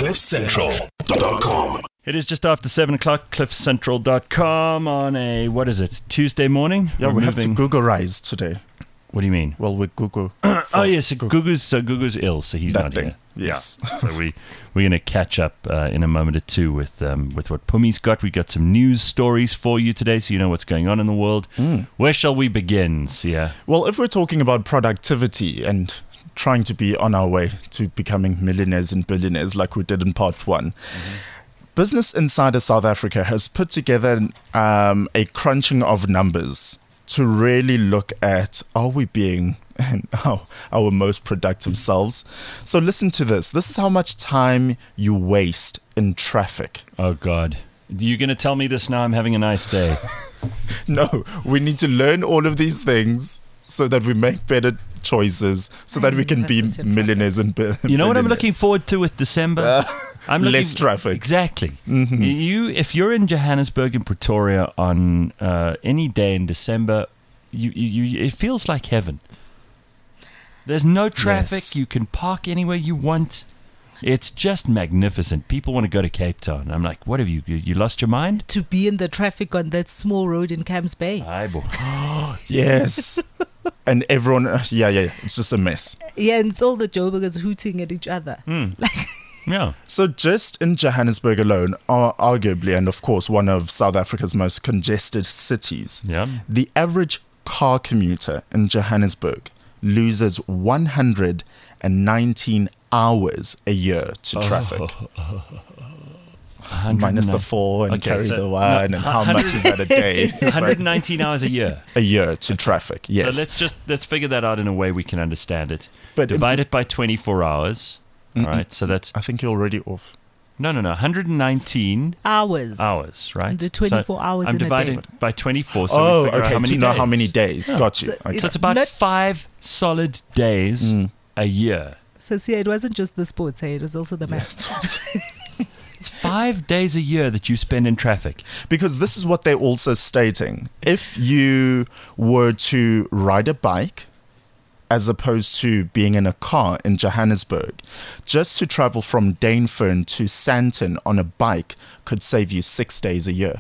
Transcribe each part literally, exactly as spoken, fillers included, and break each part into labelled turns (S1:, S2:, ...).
S1: cliff central dot com.
S2: It is just after seven o'clock, cliff central dot com on a, what is it, Tuesday morning?
S3: Yeah,
S2: We're
S3: we have to
S2: moving-
S3: Googleize today.
S2: What do you mean?
S3: Well, with Google.
S2: Oh, yes, so Gugu's, so Gugu's ill, so he's
S3: That
S2: not
S3: thing,
S2: here.
S3: yes.
S2: Yeah. So we, we're going to catch up uh, in a moment or two with um, with what Pumi's got. We got some news stories for you today, so you know what's going on in the world.
S3: Mm.
S2: Where shall we begin, Sia?
S3: Well, if we're talking about productivity and trying to be on our way to becoming millionaires and billionaires like we did in part one, mm-hmm. Business Insider South Africa has put together um, a crunching of numbers to really look at, are we being our, our most productive selves? So listen to this. This is how much time you waste in traffic.
S2: Oh, God. You're going to tell me this now? I'm having a nice day.
S3: No, we need to learn all of these things so that we make better choices, so that we can be millionaires and bi-
S2: You know what I'm looking forward to with December?
S3: Uh,
S2: I'm looking,
S3: less traffic.
S2: Exactly.
S3: Mm-hmm.
S2: You, if you're in Johannesburg and Pretoria on uh, any day in December, you, you, you, it feels like heaven. There's no traffic.
S3: Yes.
S2: You can park anywhere you want. It's just magnificent. People want to go to Cape Town. I'm like, what have you, you, you lost your mind?
S4: To be in the traffic on that small road in Camps Bay.
S2: Aye, boy.
S3: Yes. And everyone, uh, yeah, yeah, it's just a mess.
S4: Yeah, and it's all the Joburgers hooting at each other.
S2: Mm. Yeah.
S3: So just in Johannesburg alone, are arguably, and of course, one of South Africa's most congested cities,
S2: Yeah.
S3: the average car commuter in Johannesburg loses one hundred nineteen hours a year to traffic.
S2: Oh.
S3: Minus the four and
S2: Okay,
S3: carry
S2: so-
S3: the one,
S2: no,
S3: and how
S2: one hundred
S3: much is that a day? It's
S2: one hundred
S3: like
S2: nineteen hours a year.
S3: a year to traffic, yes.
S2: So let's just let's figure that out in a way we can understand it.
S3: But
S2: divide it by twenty-four hours. All right. So that's
S3: I think you're already off.
S2: no, no, no. one hundred nineteen
S4: Hours.
S2: hours, right?
S4: The twenty-four
S2: so
S4: hours
S2: I'm
S4: in a
S2: dividing
S4: day.
S2: by twenty-four. So
S3: Oh,
S2: we figure out
S3: okay,
S2: how many
S3: to know
S2: days.
S3: how many days.
S2: Yeah.
S3: Got you.
S4: So
S3: Okay.
S2: So it's about
S4: Not-
S2: five solid days
S3: Mm.
S2: a year.
S4: So see, it wasn't just the sports, hey, it was also the maths.
S2: It's five days a year that you spend in traffic.
S3: Because this is what they're also stating. If you were to ride a bike as opposed to being in a car in Johannesburg, just to travel from Dainfern to Sandton on a bike could save you six days a year.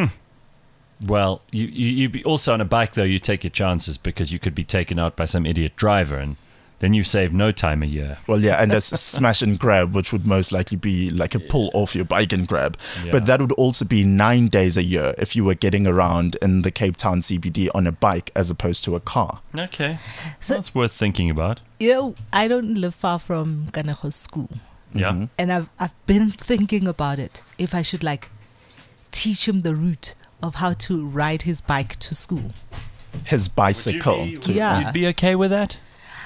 S2: Well, you, you you be also on a bike though. You take your chances because you could be taken out by some idiot driver, and then you save no time a year.
S3: Well, yeah, and there's smash and grab, which would most likely be like a pull off your bike and grab.
S2: Yeah.
S3: But that would also be nine days a year if you were getting around in the Cape Town C B D on a bike as opposed to a car.
S2: Okay,
S4: So-
S2: that's worth thinking about.
S4: You know, I don't live far from Kanego's school.
S2: Yeah.
S3: Mhm.
S4: And I've I've been thinking about it. If I should like teach him the route of how to ride his bike to school.
S3: His bicycle.
S2: Would you be,
S3: to,
S4: Yeah.
S2: You'd be okay with that?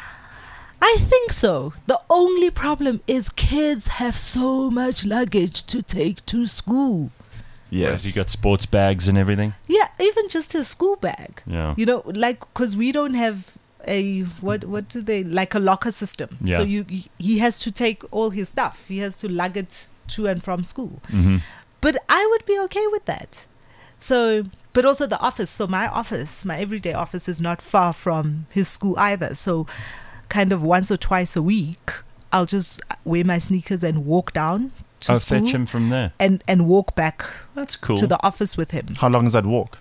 S4: I think so. The only problem is kids have so much luggage to take to school.
S3: Yes.
S2: You got sports bags and everything.
S4: Yeah, even just his school bag.
S2: Yeah.
S4: You know, like because we don't have a what what do they like a locker system.
S2: Yeah.
S4: So you he has to take all his stuff. He has to lug it to and from school.
S2: Mm-hmm.
S4: But I would be okay with that. So, but also the office. So my office, my everyday office, is not far from his school either. So, kind of once or twice a week, I'll just wear my sneakers and walk down to
S2: I'll
S4: school
S2: fetch him from there.
S4: and and walk back
S2: That's cool.
S4: to the office with him.
S3: How long is that walk?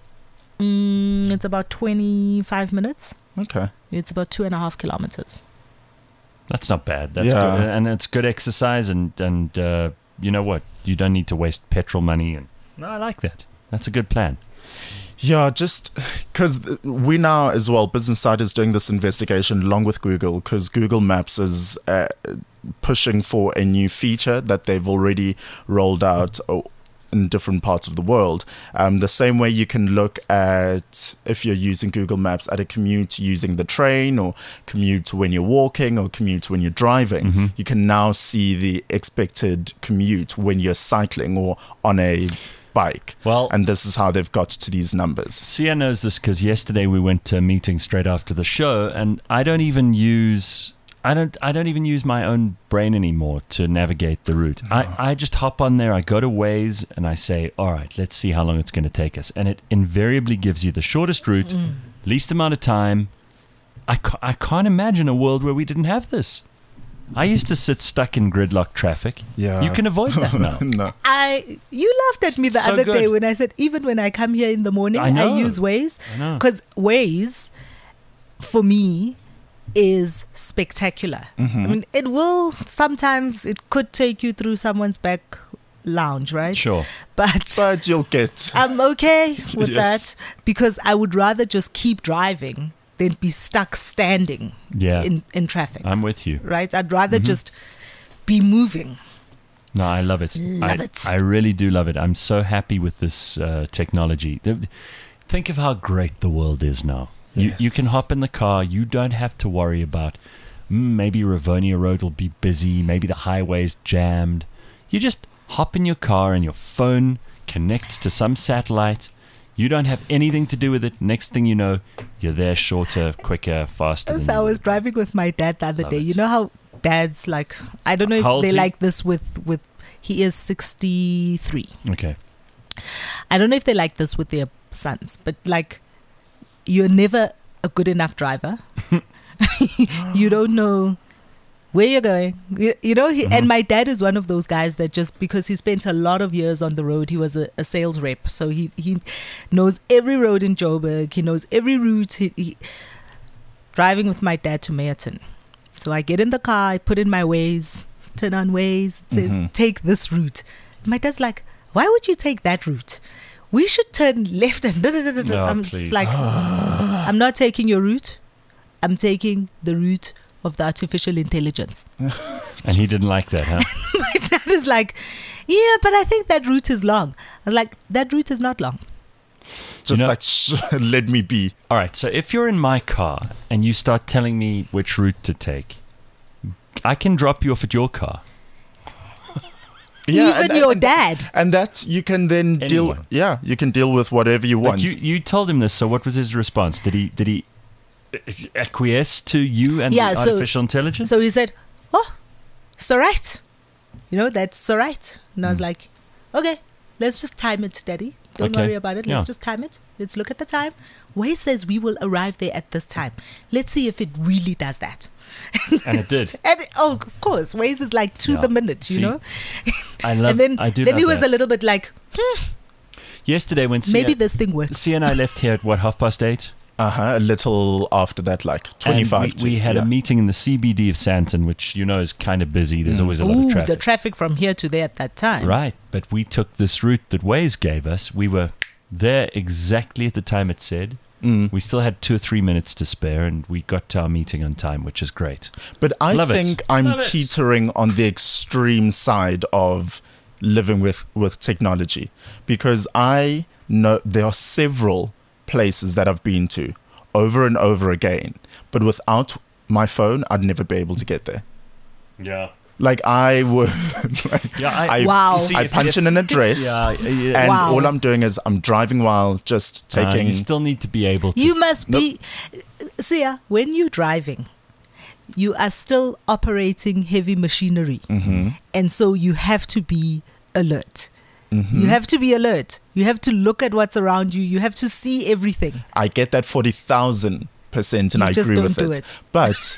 S4: Mm, it's about twenty-five minutes.
S3: Okay.
S4: It's about two and a half kilometers.
S2: That's not bad. That's
S3: Yeah.
S2: good, and it's good exercise. And and uh, you know what? You don't need to waste petrol money. And no, I like that. That's a good plan.
S3: Yeah, just because we now as well, Business Side is doing this investigation along with Google, because Google Maps is uh, pushing for a new feature that they've already rolled out uh, in different parts of the world. Um, the same way you can look at, if you're using Google Maps, at a commute using the train, or commute when you're walking, or commute when you're driving.
S2: Mm-hmm.
S3: You can now see the expected commute when you're cycling or on a bike.
S2: Well,
S3: And this is how they've got to these numbers.
S2: Sia knows this because yesterday we went to a meeting straight after the show, and I don't even use I don't I don't even use my own brain anymore to navigate the route. I, I just hop on there, I go to Waze, and I say, all right, let's see how long it's going to take us. And it invariably gives you the shortest route,
S4: Mm.
S2: least amount of time. I, ca- I can't imagine a world where we didn't have this. I used to sit stuck in gridlock traffic.
S3: Yeah.
S2: You can avoid that now.
S3: No.
S4: I you laughed at me the
S2: So
S4: other
S2: good.
S4: day when I said even when I come here in the morning,
S2: I
S4: I,
S2: know.
S4: use Waze
S2: I know.
S4: because Waze for me is spectacular.
S2: Mm-hmm.
S4: I mean, it will sometimes it could take you through someone's back lounge, right?
S2: Sure.
S4: But,
S3: But you'll get.
S4: I'm okay with
S3: Yes.
S4: that because I would rather just keep driving than be stuck standing
S2: Yeah.
S4: in, in traffic.
S2: I'm with you.
S4: right? I'd rather
S2: Mm-hmm.
S4: just be moving.
S2: No, I love it.
S4: Love
S2: I,
S4: it.
S2: I really do love it. I'm so happy with this uh, technology. The- Think of how great the world is now. You, you can
S3: Yes.
S2: hop in the car. You don't have to worry about mm, maybe Rivonia Road will be busy. Maybe the highway's jammed. You just hop in your car and your phone connects to some satellite. You don't have anything to do with it. Next thing you know, you're there shorter, quicker, faster.
S4: So
S2: than
S4: I
S2: you
S4: was
S2: were.
S4: driving with my dad the other
S2: Love
S4: day.
S2: it.
S4: You know how dads like I don't know if
S2: How old's
S4: they
S2: he?
S4: like this with with he is sixty-three.
S2: Okay.
S4: I don't know if they like this with their sons, but like you're never a good enough driver. You don't know where you're going. You, you know, he,
S2: Mm-hmm.
S4: and my dad is one of those guys that just because he spent a lot of years on the road, he was a, a sales rep. So he, he knows every road in Joburg. He knows every route. He, he, driving with my dad to Mayerton. So I get in the car, I put in my Waze, turn on Waze, it says,
S3: Mhm.
S4: take this route. My dad's like, why would you take that route? We should turn left and da, da, da, da, da.
S2: No,
S4: I'm
S2: please.
S4: just like, I'm not taking your route. I'm taking the route of the artificial intelligence.
S2: And he didn't like that, huh?
S4: My dad is like, yeah, but I think that route is long. I was like, that route is not long.
S3: Just
S2: You know-
S3: like, shh, let me be.
S2: All right, so if you're in my car and you start telling me which route to take, I can drop you off at your car.
S3: Yeah,
S4: Even
S3: and-
S4: your
S3: and-
S4: dad.
S3: And that you can then deal.
S2: Anyone.
S3: Yeah, you can deal with whatever you
S2: But
S3: want.
S2: you, you told him this, so what was his response? Did he did he acquiesce to you and
S4: Yeah,
S2: the
S4: so-
S2: artificial intelligence?
S4: So he said, oh, it's all right. You know, that's all right. And I was like, okay, let's just time it, Daddy. Don't
S2: Okay.
S4: worry about it. Let's
S2: Yeah.
S4: just time it. Let's look at the time. Waze says we will arrive there at this time. Let's see if it really does that.
S2: And it did.
S4: And oh, of course, Waze is like to
S2: Yeah.
S4: the minute, you
S2: See,
S4: know.
S2: I love.
S4: and then,
S2: I do.
S4: then
S2: love
S4: he was
S2: that.
S4: a little bit like,
S2: Yesterday when
S4: maybe
S2: Sia,
S4: this thing works.
S2: Sia and I left here at what half past eight.
S3: Uh huh. A little after that, like
S2: And
S3: twenty-five.
S2: we,
S3: to,
S2: we had
S3: yeah.
S2: a meeting in the C B D of Sandton, which you know is kind of busy. There's
S3: Mm.
S2: always a lot
S4: Ooh,
S2: of traffic.
S4: the traffic from here to there at that time.
S2: Right, but we took this route that Waze gave us. We were there exactly at the time it said.
S3: Mm.
S2: We still had two or three minutes to spare, and we got to our meeting on time, which is great.
S3: But I
S2: Love it.
S3: think I'm
S2: Love it.
S3: teetering on the extreme side of living with, with technology because I know there are several places that I've been to over and over again, but without my phone, I'd never be able to get there.
S2: Yeah.
S3: Like I would, like,
S2: Yeah, I-
S4: Wow.
S2: You see,
S3: I
S2: if-
S3: punch
S2: if-
S3: in an address,
S2: Yeah, yeah.
S3: and
S4: Wow.
S3: all I'm doing is I'm driving while just
S2: Uh,
S3: taking.
S2: you still need to be able to.
S4: You must
S3: Nope.
S4: be, see, uh, when you're driving, you are still operating heavy machinery.
S3: Mhm.
S4: And so you have to be alert.
S3: Mhm.
S4: You have to be alert. You have to look at what's around you. You have to see everything.
S3: I get that forty thousand percent and
S4: You
S3: I
S4: just
S3: agree
S4: don't
S3: with
S4: do
S3: it.
S4: it.
S3: But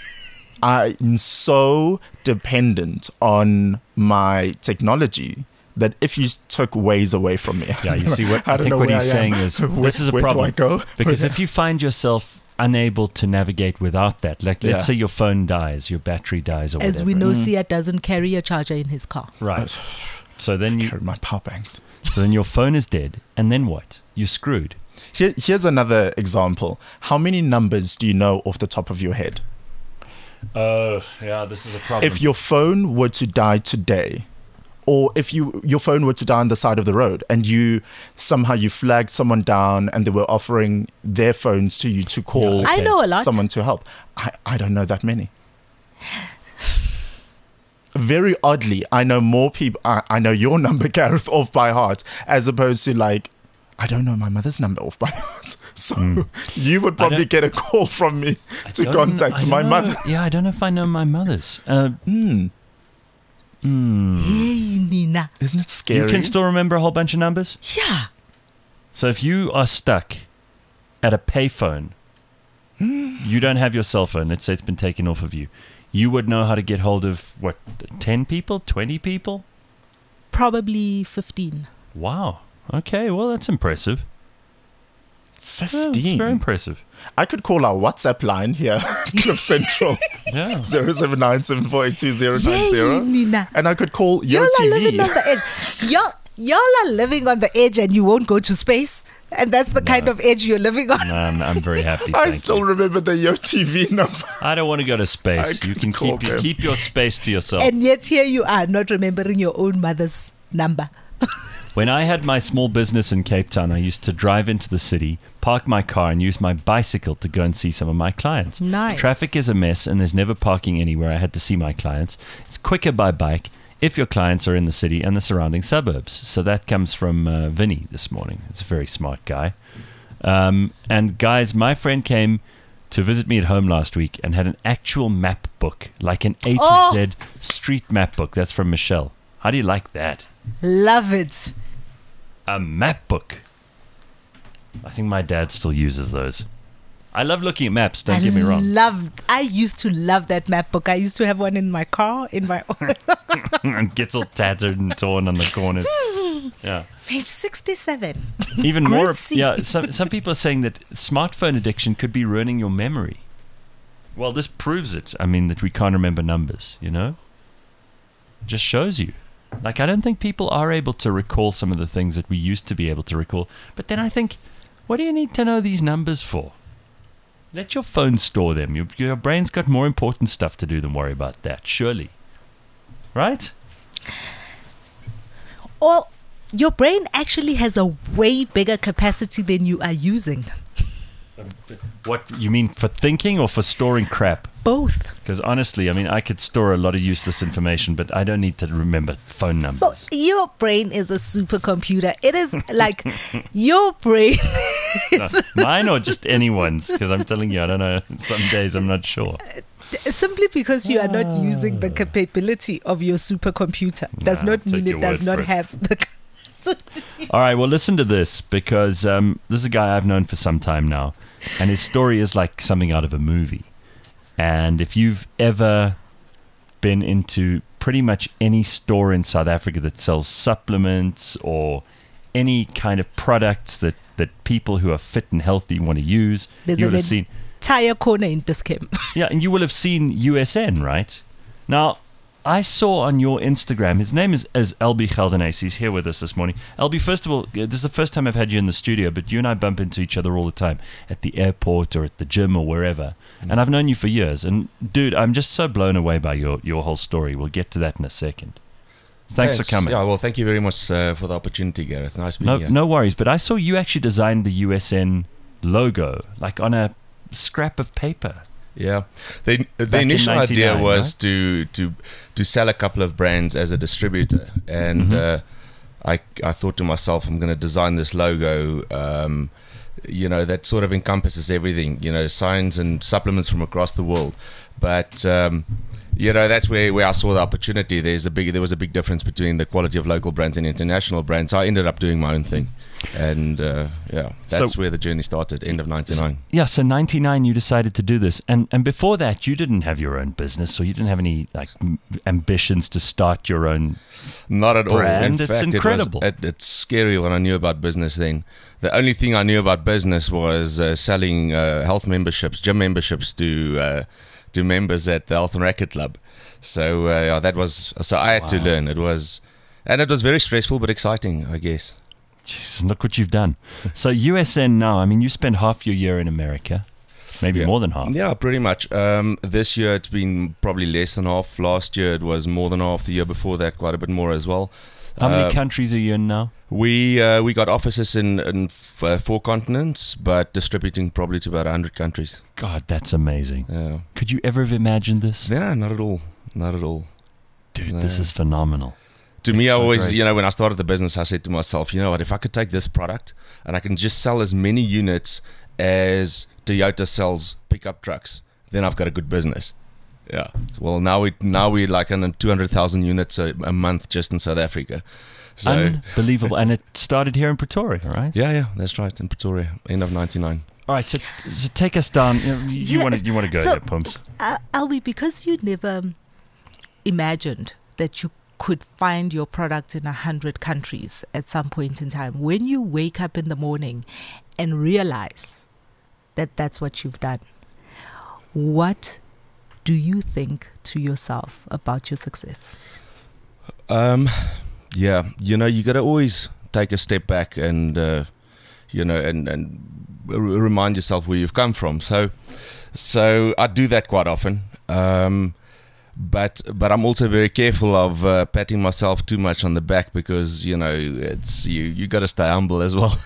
S3: I'm so dependent on my technology that if you took Waze away from me,
S2: Yeah, you see what I,
S3: I don't
S2: think
S3: know
S2: what
S3: where
S2: he's
S3: I
S2: saying
S3: am.
S2: is
S3: Where-
S2: this is a
S3: where do
S2: problem
S3: I go?
S2: because if you find yourself unable to navigate without that, like let's
S3: Yeah.
S2: say your phone dies, your battery dies, or
S4: As
S2: whatever.
S4: we know,
S3: Mm.
S4: Sia doesn't carry a charger in his car.
S2: right? So then you,
S3: carry my power banks.
S2: so then your phone is dead, and then what? You're screwed.
S3: Here, here's another example. How many numbers do you know off the top of your head?
S2: Oh, yeah, this is a problem.
S3: If your phone were to die today, or if you your phone were to die on the side of the road and you somehow you flagged someone down and they were offering their phones to you to call
S2: Yeah,
S4: I
S2: Okay.
S4: know a lot.
S3: someone to help. I, I don't know that many. Very oddly, I know more people. I, I know your number, Gareth, off by heart, as opposed to like, I don't know my mother's number off by heart. So you would
S2: Hmm. I
S3: probably
S2: don't-
S3: get a call from me
S2: I
S3: to
S2: don't-
S3: contact
S2: I don't
S3: my
S2: know.
S3: mother.
S2: Yeah, I don't know if I know my mother's. Uh,
S3: Hmm.
S2: hmm.
S4: Hey, Nina.
S3: Isn't it
S2: You
S3: scary?
S2: can still remember a whole bunch of numbers?
S4: Yeah.
S2: So if you are stuck at a payphone, you don't have your cell phone. Let's say it's been taken off of you. you would know how to get hold of, what, ten people, twenty people?
S4: Probably fifteen.
S2: Wow. Okay, well, that's impressive. Yeah, that's
S3: fifteen.
S2: very impressive.
S3: I could call our WhatsApp line here, Cliff Central,
S2: Yeah.
S3: zero seven nine seven four eight two zero nine zero.
S4: Yay, Nina.
S3: And I could call
S4: Y'all
S3: Yo
S4: are living
S3: T
S4: on
S3: V.
S4: the edge. Y'all, y'all are living on the edge and you won't go to space. And that's the kind of edge you're living on.
S2: No, I'm, I'm very happy.
S3: I
S2: thank
S3: still
S2: you.
S3: remember the Yo T V number.
S2: I don't want to go to
S3: I
S2: space. You
S3: could
S2: can
S3: call
S2: keep your,
S3: them.
S2: keep your space to yourself.
S4: And yet here you are, not remembering your own mother's number.
S2: When I had my small business in Cape Town, I used to drive into the city, park my car, and use my bicycle to go and see some of my clients.
S4: Nice.
S2: Traffic is a mess, and there's never parking anywhere. I had to see my clients. It's quicker by bike if your clients are in the city and the surrounding suburbs. So that comes from uh, Vinny this morning. It's a very smart guy. Um, and guys, my friend came to visit me at home last week and had an actual map book, like an A to
S4: Oh.
S2: Z street map book. That's from Michelle. How do you like that?
S4: Love it.
S2: A map book. I think my dad still uses those. I love looking at maps, don't
S4: I
S2: get me wrong.
S4: love. I used to love that map book. I used to have one in my car, in my
S2: And gets all tattered and torn on the corners. Yeah.
S4: page sixty-seven.
S2: Even
S4: Great
S2: more,
S4: scene.
S2: yeah, some, some people are saying that smartphone addiction could be ruining your memory. Well, this proves it. I mean, that we can't remember numbers, you know? Just shows you. Like, I don't think people are able to recall some of the things that we used to be able to recall. But then I think, what do you need to know these numbers for? Let your phone store them. Your, your brain's got more important stuff to do than worry about that, surely. Right?
S4: Or your brain actually has a way bigger capacity than you are using.
S2: What, you mean for thinking or for storing crap?
S4: Both.
S2: Because honestly, I mean, I could store a lot of useless information, but I don't need to remember phone
S4: But
S2: numbers.
S4: your brain is a supercomputer. It is like your brain.
S2: No, mine or just anyone's? Because I'm telling you, I don't know. Some days I'm not sure.
S4: Simply because you are not using the capability of your supercomputer does
S2: Nah,
S4: not
S2: take
S4: mean
S2: your
S4: it does
S2: word
S4: not
S2: for it.
S4: have the.
S2: All right, well, listen to this, because um, this is a guy I've known for some time now, and his story is like something out of a movie. And if you've ever been into pretty much any store in South Africa that sells supplements or any kind of products that, that people who are fit and healthy want to use,
S4: There's
S2: you
S4: an
S2: will have seen.
S4: entire corner in Discam.
S2: Yeah, and you will have seen U S N, right? Now, I saw on your Instagram, his name is, is Elby Geldenhuys. He's here with us this morning. Elby, first of all, uh, this is the first time I've had you in the studio, but you and I bump into each other all the time at the airport or at the gym or wherever. Mm. And I've known you for years. And, dude, I'm just so blown away by your, your whole story. We'll get to that in a second. Thanks, for coming.
S5: Yeah, well, thank you very much uh, for the opportunity, Gareth. Nice being
S2: No,
S5: here.
S2: no worries, but I saw you actually designed the U S N logo, like on a scrap of paper.
S5: Yeah, the the
S2: Back in
S5: initial idea
S2: ninety-nine,
S5: was
S2: right?
S5: to to to sell a couple of brands as a distributor, and
S2: Mhm.
S5: uh, I I thought to myself, I'm going to design this logo, um, you know, that sort of encompasses everything, you know, science and supplements from across the world, but. Um, You know, that's where, where I saw the opportunity. There's a big, there was a big difference between the quality of local brands and international brands. So I ended up doing my own thing, and uh, yeah, that's
S2: So-
S5: where the journey started. End of ninety-nine.
S2: Yeah, so ninety-nine you decided to do this. And and before that you didn't have your own business, or you didn't have any like m- ambitions to start your own.
S5: Not at all.
S2: Brand,
S5: In
S2: it's
S5: fact,
S2: incredible.
S5: It was, it, it's scary when I knew about business then. The only thing I knew about business was uh, selling uh, health memberships, gym memberships to uh, to members at the Health and Racket Club. So uh, yeah, that was so I had to
S2: Wow.
S5: learn. It was, and it was very stressful but exciting, I guess.
S2: Jeez, look what you've done. So U S N now, I mean, you spent half your year in America, maybe
S5: Yeah.
S2: more than half.
S5: Yeah, pretty much. Um, this year it's been probably less than half. Last year it was more than half. The year before that, quite a bit more as well.
S2: How many
S5: Uh,
S2: countries are you in now?
S5: We uh, we got offices in, in f- uh, four continents, but distributing probably to about one hundred countries.
S2: God, that's amazing.
S5: Yeah.
S2: Could you ever have imagined this?
S5: Yeah, not at all. Not at all.
S2: Dude, this
S5: No.
S2: is phenomenal.
S5: To me,
S2: It's
S5: I
S2: so
S5: always,
S2: great.
S5: you know, when I started the business, I said to myself, you know what, if I could take this product and I can just sell as many units as Toyota sells pickup trucks, then I've got a good business. Yeah. Well, now we now we're like on two hundred thousand units a, a month just in South Africa. So
S2: Unbelievable. And it started here in Pretoria, right?
S5: yeah, yeah, that's right, in Pretoria, end of ninety-nine.
S2: All right, so, so take us down. You, know, you
S4: Yeah,
S2: want to you want to go
S4: so-
S2: there, Pumps?
S4: Uh, Albie, because you never imagined that you could find your product in a hundred countries at some point in time, when you wake up in the morning and realize that that's what you've done, what do you think to yourself about your success?
S5: Um, yeah, you know, you got to always take a step back and, uh, you know, and and r- remind yourself where you've come from. So, so I do that quite often. Um, but but I'm also very careful of uh, patting myself too much on the back, because you know it's you you got to stay humble as well.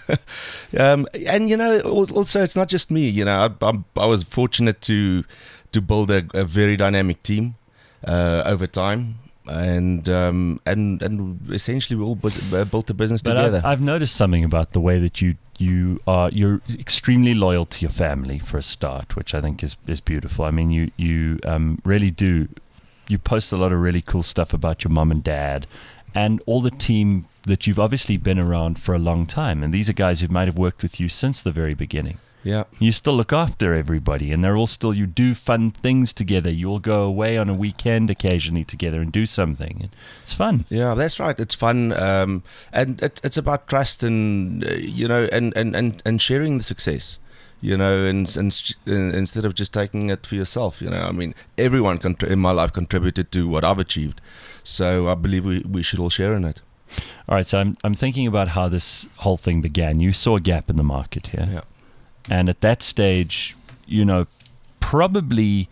S5: um, and you know al- also it's not just me. You know, I, I'm, I was fortunate to to build a, a very dynamic team uh, over time. And um, and and essentially we all bus- uh, built the business
S2: But
S5: together.
S2: I've, I've noticed something about the way that you you are you're extremely loyal to your family for a start, which I think is is beautiful. I mean, you you um, really do. You post a lot of really cool stuff about your mum and dad, and all the team that you've obviously been around for a long time. And these are guys who might have worked with you since the very beginning.
S5: Yeah.
S2: You still look after everybody, and they're all still, you do fun things together. You all go away on a weekend occasionally together and do something. And it's fun.
S5: Yeah, that's right. It's fun, um, and it, it's about trust and uh, you know, and, and, and, and sharing the success. You know, and, and sh- and instead of just taking it for yourself. You know, I mean, everyone contri- in my life contributed to what I've achieved, so I believe we, we should all share in it.
S2: All right, so I'm I'm thinking about how this whole thing began. You saw a gap in the market here.
S5: Yeah.
S2: And at that stage, you know, probably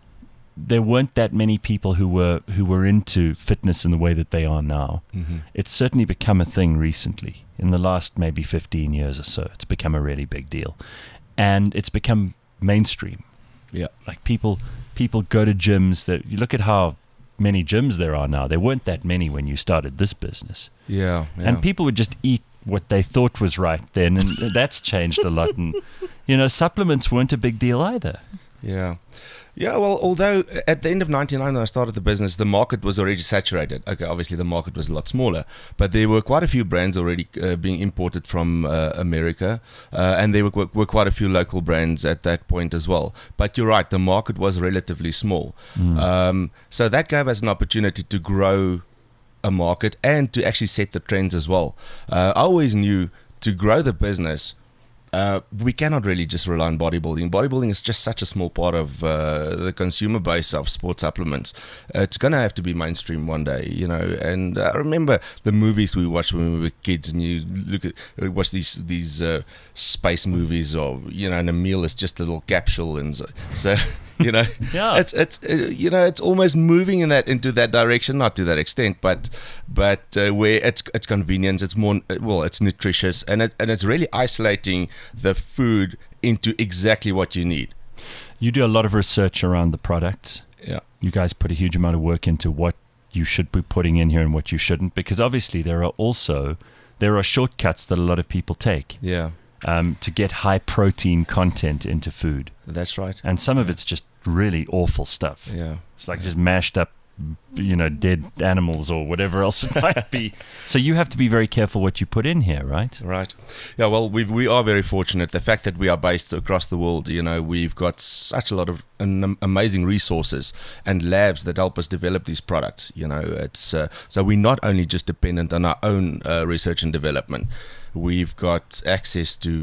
S2: there weren't that many people who were who were into fitness in the way that they are now.
S5: Mm-hmm.
S2: It's certainly become a thing recently. In the last maybe fifteen years or so, it's become a really big deal. And it's become mainstream.
S5: Yeah.
S2: Like people people go to gyms that you look at how many gyms there are now. There weren't that many when you started this business.
S5: Yeah. yeah.
S2: And people would just eat what they thought was right then, and that's changed a lot. And you know, supplements weren't a big deal either.
S5: Yeah. Yeah, well, although at the end of ninety-nine when I started the business, the market was already saturated. Okay, obviously the market was a lot smaller, but there were quite a few brands already uh, being imported from uh, America, uh, and there were, were quite a few local brands at that point as well. But you're right, the market was relatively small.
S2: Mm.
S5: Um, so that gave us an opportunity to grow a market and to actually set the trends as well. Uh, I always knew to grow the business, Uh, we cannot really just rely on bodybuilding. Bodybuilding is just such a small part of uh, the consumer base of sports supplements. Uh, it's going to have to be mainstream one day, you know. And I remember the movies we watched when we were kids, and you look at uh, watch these these uh, space movies, or you know, and a meal is just a little capsule, and so. so You know,
S2: Yeah.
S5: it's it's uh, you know it's almost moving in that into that direction, not to that extent, but but uh, where it's it's convenience, it's more well, it's nutritious, and it, and it's really isolating the food into exactly what you need.
S2: You do a lot of research around the products.
S5: Yeah,
S2: You guys put a huge amount of work into what you should be putting in here and what you shouldn't, because obviously there are also there are shortcuts that a lot of people take
S5: yeah,
S2: um, to get high protein content into food,
S5: that's right.
S2: and some of it's just really awful stuff.
S5: Yeah,
S2: It's like just mashed up, you know, dead animals or whatever else it might be. So you have to be very careful what you put in here, right?
S5: right. Yeah, well, we we are very fortunate. The fact that we are based across the world, you know, we've got such a lot of an amazing resources and labs that help us develop these products. You know, it's uh, so we're not only just dependent on our own uh, research and development. We've got access to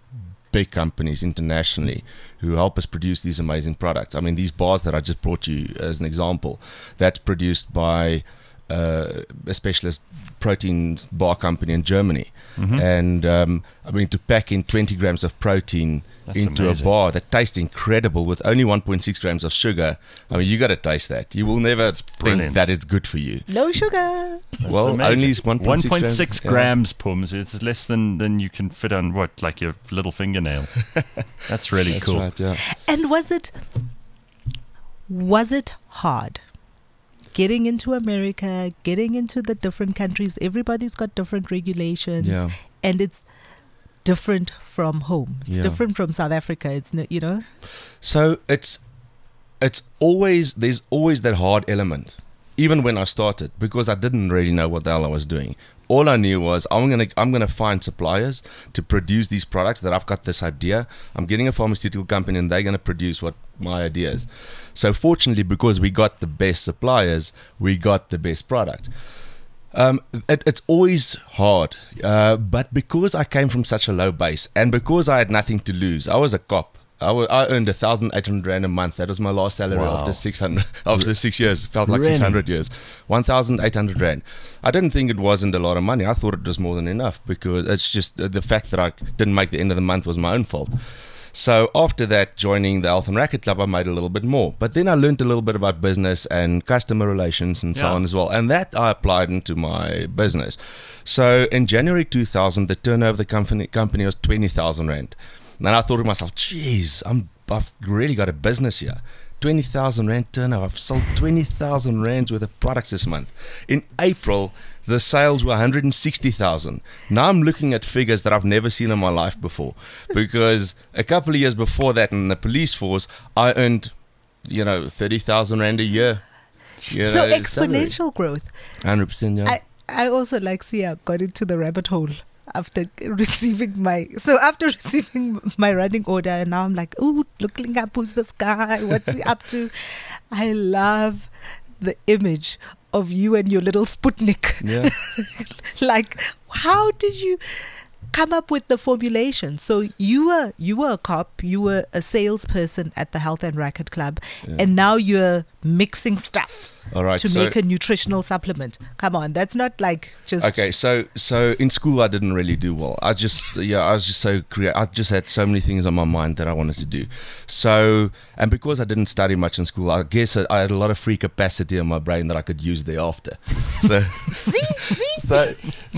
S5: big companies internationally who help us produce these amazing products. I mean, these bars that I just brought you as an example, that's produced by uh, a specialist protein bar company in Germany.
S2: Mm-hmm.
S5: And um, I mean, to pack in twenty grams of protein
S2: That's
S5: into
S2: amazing.
S5: a bar that tastes incredible with only one point six grams of sugar, I mean, you got to taste that. You will never think
S2: brilliant.
S5: that is good for you.
S4: No sugar.
S5: well,
S2: Amazing.
S5: only one point six
S2: one point
S5: grams.
S2: six
S5: Yeah.
S2: grams, Pums. It's less than, than you can fit on, what, like your little fingernail. That's really
S5: That's
S2: cool.
S5: right, yeah.
S4: And was it was it hard getting into America, getting into the different countries? Everybody's got different regulations,
S5: Yeah.
S4: and it's different from home. It's
S5: Yeah.
S4: different from South Africa. It's no- you know.
S5: So it's it's always there's always that hard element, even when I started, because I didn't really know what the hell I was doing. All I knew was I'm gonna I'm gonna find suppliers to produce these products. That I've got this idea. I'm getting a pharmaceutical company, and they're gonna produce what my idea is. So fortunately, because we got the best suppliers, we got the best product. Um, it, it's always hard, uh, but because I came from such a low base, and because I had nothing to lose, I was a cop. I, w- I earned a thousand eight hundred rand a month. That was my last salary
S2: Wow.
S5: after six hundred. After six years, felt like
S2: Really?
S5: six hundred years. One thousand eight hundred rand. I didn't think it wasn't a lot of money. I thought it was more than enough because it's just uh, the fact that I didn't make the end of the month was my own fault. So after that, joining the Health and Racket Club, I made a little bit more. But then I learned a little bit about business and customer relations and so
S2: Yeah.
S5: on as well. And that I applied into my business. So in January two thousand, the turnover of the company company was twenty thousand rand. And I thought to myself, geez, I'm, I've really got a business here. twenty thousand rand turnover. I've sold twenty thousand rands worth of products this month. In April, the sales were one hundred sixty thousand. Now I'm looking at figures that I've never seen in my life before. Because a couple of years before that in the police force, I earned, you know, thirty thousand rand a year. You
S4: So
S5: know,
S4: exponential growth.
S5: salary. one hundred percent, yeah.
S4: I, I also, like Sia, got into the rabbit hole after receiving my so after receiving my running order, and now I'm like, oh, looking up, who's this guy, what's he up to? I love the image of you and your little Sputnik.
S5: Yeah.
S4: Like, how did you come up with the formulation? So you were you were a cop, you were a salesperson at the Health and Racket Club,
S5: Yeah.
S4: and now you're mixing stuff
S5: All right,
S4: to
S5: so-
S4: make a nutritional supplement. Come on, that's not like just
S5: Okay, so so in school I didn't really do well. I just yeah, I was just so creative. I just had so many things on my mind that I wanted to do. So and because I didn't study much in school, I guess I I had a lot of free capacity in my brain that I could use thereafter. So
S4: see, see.
S5: so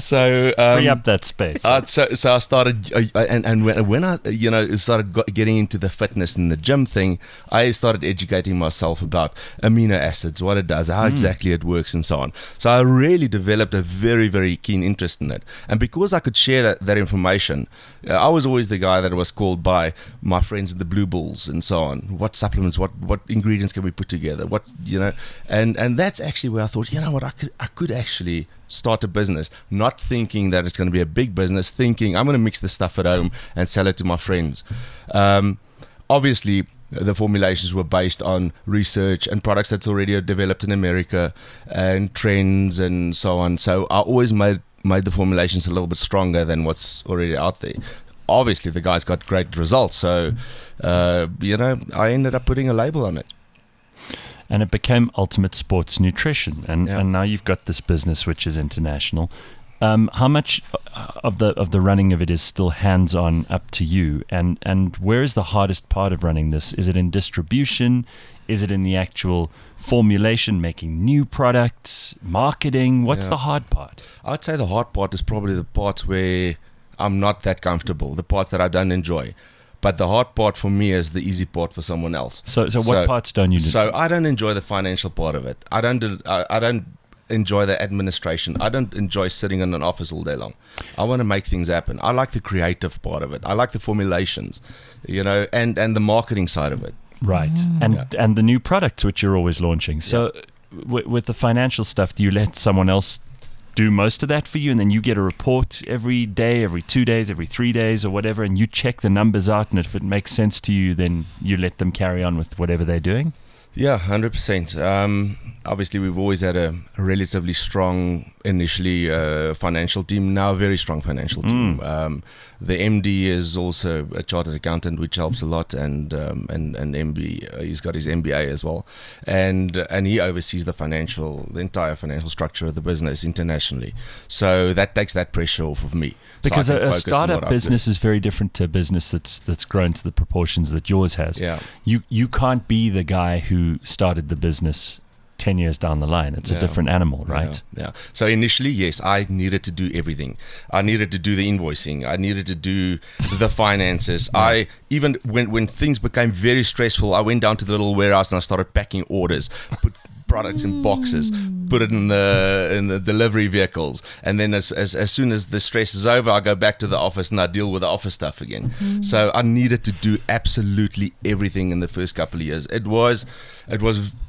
S5: so um,
S2: Free up that space.
S5: uh, so, so I started, uh, and and when, when I, you know, started got, getting into the fitness and the gym thing, I started educating myself about amino acids, what it does, how exactly it works, and so on. So I really developed a very, very keen interest in it. And because I could share that, that information, uh, I was always the guy that was called by my friends at the Blue Bulls and so on. What supplements, what what ingredients can we put together? What you know, and and that's actually where I thought, you know what, I could I could actually start a business, not thinking that it's going to be a big business, thinking I'm going to mix the stuff at home and sell it to my friends. Um, obviously, the formulations were based on research and products that's already developed in America and trends and so on. So I always made made the formulations a little bit stronger than what's already out there. Obviously, the guys got great results, so uh, you know, I ended up putting a label on it.
S2: And it became Ultimate Sports Nutrition, and
S5: Yeah.
S2: and now you've got this business which is international. Um, how much of the of the running of it is still hands on, up to you? And and where is the hardest part of running this? Is it in distribution? Is it in the actual formulation, making new products, marketing? What's
S5: Yeah.
S2: the hard part?
S5: I'd say the hard part is probably the part where I'm not that comfortable, the parts that I don't enjoy. But the hard part for me is the easy part for someone else.
S2: So so what parts don't you do?
S5: So I don't enjoy the financial part of it. I don't. Do, I, I don't enjoy the administration. I don't enjoy sitting in an office all day long. I want to make things happen. I like the creative part of it. I like the formulations, you know, and and the marketing side of it.
S2: Right, and
S5: Yeah.
S2: and the new products which you're always launching. So, w- with the financial stuff, do you let someone else do most of that for you, and then you get a report every day, every two days, every three days, or whatever, and you check the numbers out, and if it makes sense to you, then you let them carry on with whatever they're doing?
S5: Yeah, one hundred percent. Um, obviously, we've always had a relatively strong, initially, uh, financial team, now a very strong financial team. Um, the M D is also a chartered accountant, which helps a lot, and um, and, and M B, uh, he's got his M B A as well. And and he oversees the financial, the entire financial structure of the business internationally. So that takes that pressure off of me. So I
S2: Because
S5: can
S2: a, a
S5: focus on what
S2: startup
S5: I do.
S2: business is very different to a business that's that's grown to the proportions that yours has.
S5: Yeah.
S2: You you can't be the guy who started the business ten years down the line. It's a
S5: Yeah.
S2: different animal, right?
S5: Yeah, yeah. So initially, yes, I needed to do everything. I needed to do the invoicing. I needed to do the finances. I even when when things became very stressful, I went down to the little warehouse and I started packing orders, put products in boxes, put it in the in the delivery vehicles, and then as as, as soon as the stress is over, I go back to the office and I deal with the office stuff again. So I needed to do absolutely everything in the first couple of years. It was it was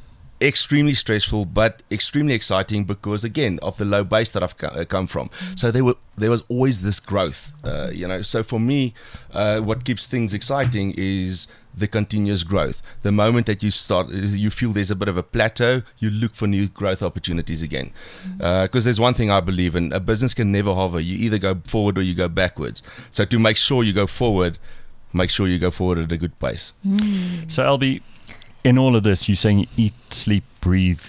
S5: extremely stressful, but extremely exciting because, again, of the low base that I've co- come from. Mm-hmm. So there were there was always this growth, uh, you know. So for me, uh, what keeps things exciting is the continuous growth. The moment that you start, you feel there's a bit of a plateau, you look for new growth opportunities again. Because mm-hmm. uh, there's one thing I believe in: a business can never hover. You either go forward or you go backwards. So to make sure you go forward, make sure you go forward at a good pace.
S2: Mm. So Albie, in all of this, you're saying eat, sleep, breathe,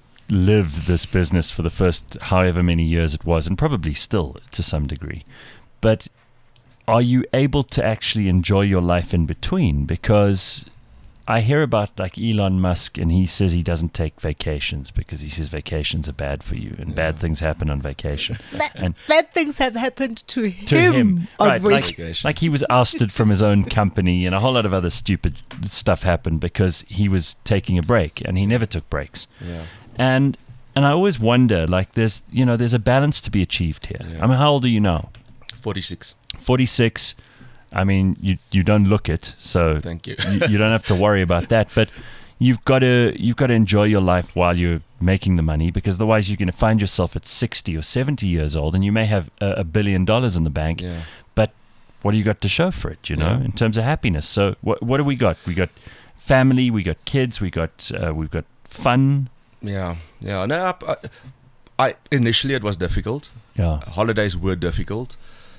S2: live this business for the first however many years it was, and probably still to some degree. But are you able to actually enjoy your life in between? Because I hear about like Elon Musk, and he says he doesn't take vacations because he says vacations are bad for you and yeah. bad things happen on vacation.
S4: Bad,
S2: and
S4: bad things have happened to him.
S2: To him,
S4: on
S2: right? Like, like he was ousted from his own company, and a whole lot of other stupid stuff happened because he was taking a break, and he never took breaks.
S5: Yeah.
S2: And and I always wonder, like, there's you know there's a balance to be achieved here.
S5: Yeah.
S2: I mean, how old are you now?
S5: forty-six.
S2: forty-six. I mean, you you don't look it, so
S5: thank you.
S2: you. You don't have to worry about that. But you've got to you've got to enjoy your life while you're making the money, because otherwise you're going to find yourself at sixty or seventy years old, and you may have a, a billion dollars in the bank,
S5: yeah.
S2: but what do you got to show for it? You know,
S5: yeah.
S2: in terms of happiness. So what what do we got? We got family, we got kids, we got uh, we've got fun.
S5: Yeah, yeah. No, I, I initially it was difficult.
S2: Yeah,
S5: holidays were difficult.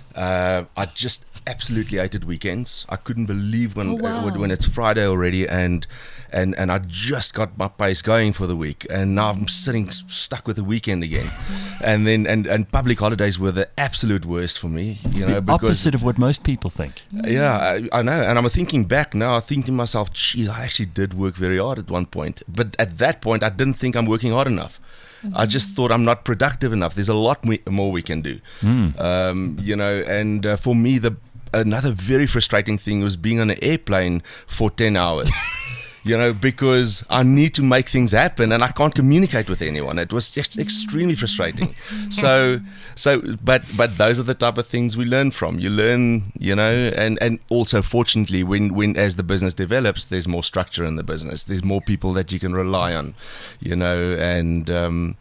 S5: Uh, I just absolutely hated weekends. I couldn't believe when
S4: oh, wow.
S5: uh, when it's Friday already, and and and I just got my pace going for the week, and now I'm sitting stuck with the weekend again. And then and, and public holidays were the absolute worst for me.
S2: It's
S5: you
S2: the
S5: know, because,
S2: opposite of what most people think.
S5: Yeah, I, I know, and I'm thinking back now. I think to myself, geez, I actually did work very hard at one point, but at that point, I didn't think I'm working hard enough. Mm-hmm. I just thought I'm not productive enough. There's a lot more we can do,
S2: mm.
S5: um, you know. And uh, for me, the another very frustrating thing was being on an airplane for ten hours. You know, because I need to make things happen and I can't communicate with anyone. It was just extremely frustrating. So, so, but, but those are the type of things we learn from. You learn, you know, and, and also fortunately, when, when as the business develops, there's more structure in the business. There's more people that you can rely on, you know, and, um,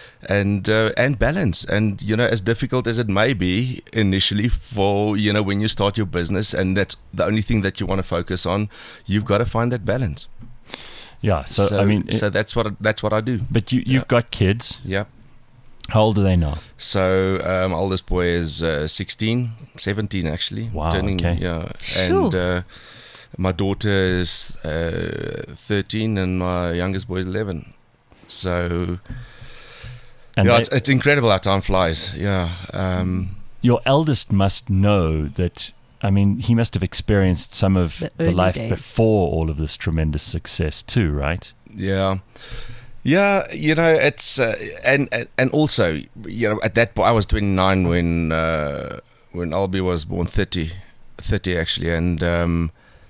S5: and uh, and balance. And you know, as difficult as it may be initially for, you know, when you start your business and that's the only thing that you want to focus on, you've got to find that balance.
S2: Yeah, so,
S5: so
S2: I mean,
S5: so that's what that's what I do.
S2: But you you've
S5: yeah.
S2: got kids.
S5: Yeah.
S2: How old are they now?
S5: So um, oldest boy is uh, sixteen, seventeen actually.
S2: Wow.
S5: Turning,
S2: okay.
S5: Yeah.
S4: Sure.
S5: And uh, my daughter is uh, thirteen, and my youngest boy is eleven. So.
S2: And
S5: yeah,
S2: they,
S5: it's, it's incredible how time flies. Yeah. Um,
S2: your eldest must know that. I mean, he must have experienced some of
S4: the,
S2: the life
S4: days.
S2: before all of this tremendous success too, right?
S5: Yeah. Yeah, you know, it's uh, and, and and also, you know, at that point I was twenty-nine when uh, when Albie was born, thirty, thirty actually, and um,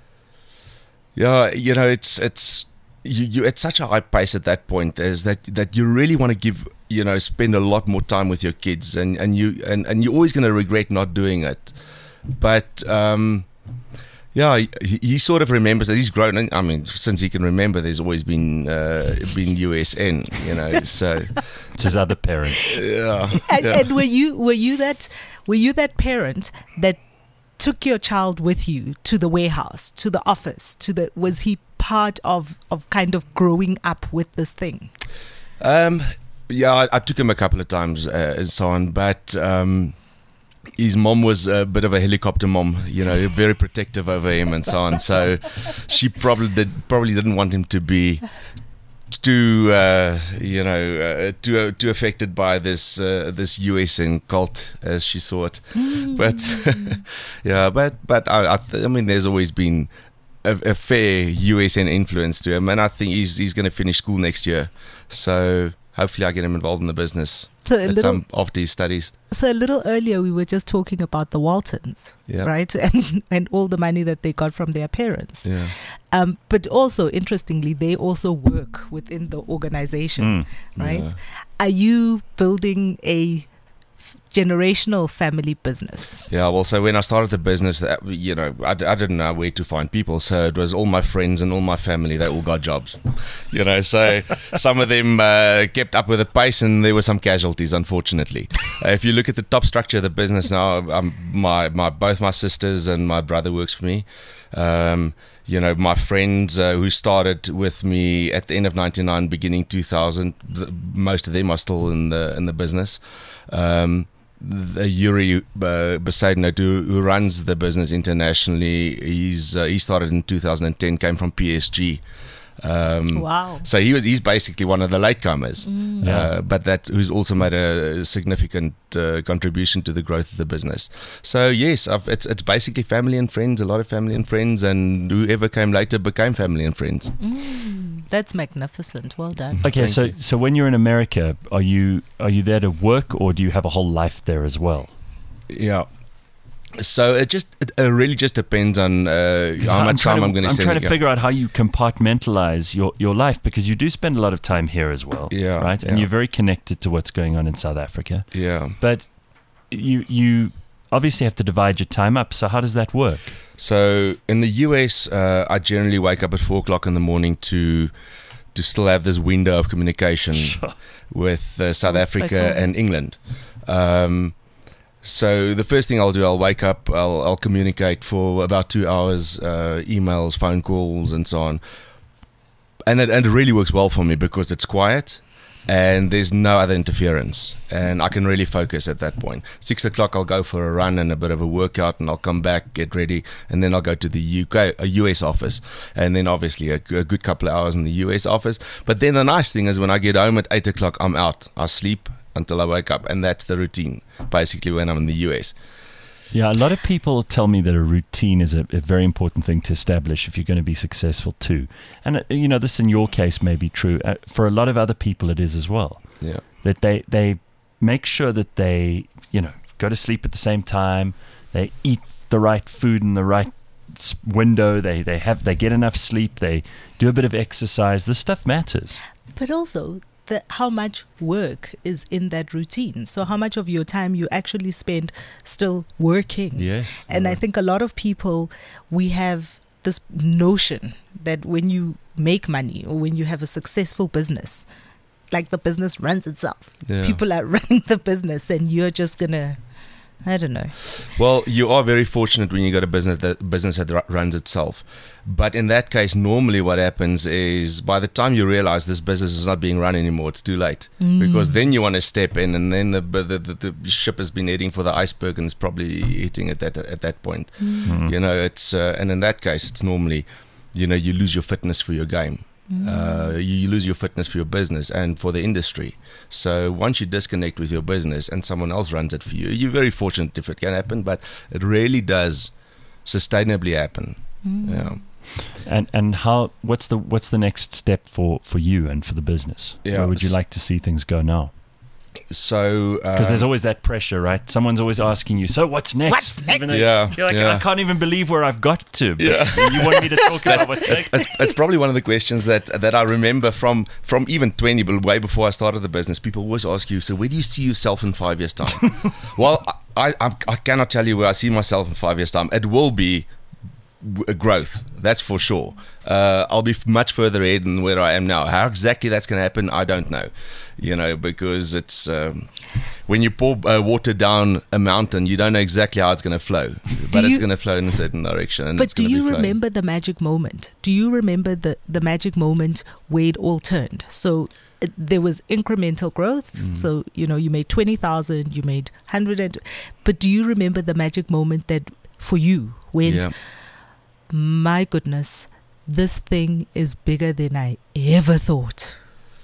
S5: yeah, you know, it's it's you, you at such a high pace at that point is that that you really want to give, you know, spend a lot more time with your kids, and and you and, and you're always going to regret not doing it. But um, yeah, he, he sort of remembers that he's grown. And, I mean, since he can remember, there's always been uh, been U S N, you know. So
S2: it's his other parent.
S5: Yeah.
S4: And,
S5: yeah.
S4: and were you were you that were you that parent that took your child with you to the warehouse, to the office, to the? Was he part of of kind of growing up with this thing?
S5: Um, yeah, I, I took him a couple of times uh, and so on, but. Um, His mom was a bit of a helicopter mom, you know, very protective over him and so on. So she probably did probably didn't want him to be too, uh, you know, uh, too uh, too affected by this uh, this U S N cult, as she saw it. Mm. But yeah, but but I I, th- I mean, there's always been a, a fair U S N influence to him, and I think he's he's going to finish school next year. So hopefully, I get him involved in the business.
S4: So a little,
S5: some after his studies.
S4: So a little earlier, we were just talking about the Waltons,
S5: yeah.
S4: right? And and all the money that they got from their parents.
S5: Yeah.
S4: Um, but also, interestingly, they also work within the organization,
S2: Mm.
S4: right?
S5: Yeah.
S4: Are you building a f- generational family business?
S5: Yeah, well, so when I started the business, that, you know, I, I didn't know where to find people. So it was all my friends and all my family. They all got jobs, you know. So some of them uh, kept up with the pace, and there were some casualties, unfortunately. Uh, if you look at the top structure of the business now, um, my my both my sisters and my brother works for me. Um, you know, my friends uh, who started with me at the end of ninety-nine, beginning two thousand, th- most of them are still in the in the business. Um, the Yuri uh, Besaidnout, who, who runs the business internationally, he's uh, he started in two thousand ten, came from P S G. Um,
S4: Wow.
S5: So he was he's basically one of the latecomers,
S4: Mm.
S2: Yeah.
S5: uh, but that who's also made a significant uh, contribution to the growth of the business. So yes, I've, it's it's basically family and friends, a lot of family and friends, and whoever came later became family and friends.
S4: Mm, that's magnificent. Well done.
S2: Okay,
S5: Thank
S2: so
S5: you.
S2: so when you're in America, are you are you there to work, or do you have a whole life there as well?
S5: Yeah. So it just it uh, really just depends on uh,
S2: 'Cause
S5: how
S2: I'm
S5: much
S2: trying
S5: time
S2: to-
S5: I'm going to
S2: I'm
S5: spend.
S2: trying to
S5: yeah.
S2: figure out how you compartmentalize your, your life, because you do spend a lot of time here as well,
S5: Yeah,
S2: right? And
S5: yeah.
S2: you're very connected to what's going on in South Africa.
S5: Yeah.
S2: But you you obviously have to divide your time up. So how does that work?
S5: So in the U S, uh, I generally wake up at four o'clock in the morning to to still have this window of communication
S2: Sure.
S5: with uh, South
S4: Oh,
S5: Africa
S4: okay.
S5: and England. Um, so the first thing I'll do, I'll wake up, I'll, I'll communicate for about two hours, uh, emails, phone calls, and so on. And it, and it really works well for me because it's quiet and there's no other interference, and I can really focus at that point. Six o'clock, I'll go for a run and a bit of a workout, and I'll come back, get ready, and then I'll go to the U K, a U S office, and then obviously a, a good couple of hours in the U S office. But then the nice thing is when I get home at eight o'clock, I'm out. I sleep until I wake up, and that's the routine, basically, when I'm in the U S.
S2: Yeah, a lot of people tell me that a routine is a, a very important thing to establish if you're going to be successful too. And, uh, you know, this in your case may be true. Uh, for a lot of other people, it is as well.
S5: Yeah.
S2: That they, they make sure that they, you know, go to sleep at the same time, they eat the right food in the right s- window, they, they have they get enough sleep, they do a bit of exercise. This stuff matters.
S4: But also, the, how much work is in that routine. So how much of your time you actually spend still working.
S5: Yes.
S4: And I think a lot of people, we have this notion that when you make money or when you have a successful business, like the business runs itself.
S5: Yeah.
S4: People are running the business and you're just going to, I don't know.
S5: Well, you are very fortunate when you got a business that business that ru- runs itself. But in that case, normally what happens is by the time you realize this business is not being run anymore, it's too late. Because then you want to step in, and then the, the, the, the ship has been heading for the iceberg and is probably hitting at that at that point. You know, it's uh, and in that case, it's normally, you know, you lose your fitness for your game. Uh, you, you lose your fitness for your business and for the industry. So once you disconnect with your business and someone else runs it for you, you're very fortunate if it can happen, but it really does sustainably happen. Yeah.
S2: And and how what's the what's the next step for, for you and for the business?
S5: Yeah,
S2: Where would you
S5: s-
S2: like to see things go now?
S5: So
S2: Because
S5: uh,
S2: there's always that pressure, right? Someone's always asking you, so what's next?
S4: What's next?
S2: Even though
S5: Yeah,
S2: You're like,
S5: yeah.
S2: I can't even believe where I've got to. But
S5: Yeah.
S2: You want me to talk about what's next?
S5: it's, it's probably one of the questions that that I remember from from even twenty, but way before I started the business. People always ask you, so where do you see yourself in five years' time? Well, I, I I cannot tell you where I see myself in five years' time. It will be w- a growth, that's for sure. Uh, I'll be f- much further ahead than where I am now. How exactly that's going to happen, I don't know. You know, because it's um, when you pour uh, water down a mountain, you don't know exactly how it's going to flow, but
S4: you-
S5: it's going to flow in a certain direction. And
S4: But
S5: it's
S4: do
S5: gonna
S4: you
S5: be flowing.
S4: remember the magic moment? Do you remember the, the magic moment where it all turned? So it, there was incremental growth.
S5: Mm-hmm.
S4: So, you know, you made twenty thousand, you made one hundred. And, but do you remember the magic moment that for you went,
S5: Yeah.
S4: my goodness, this thing is bigger than I ever thought?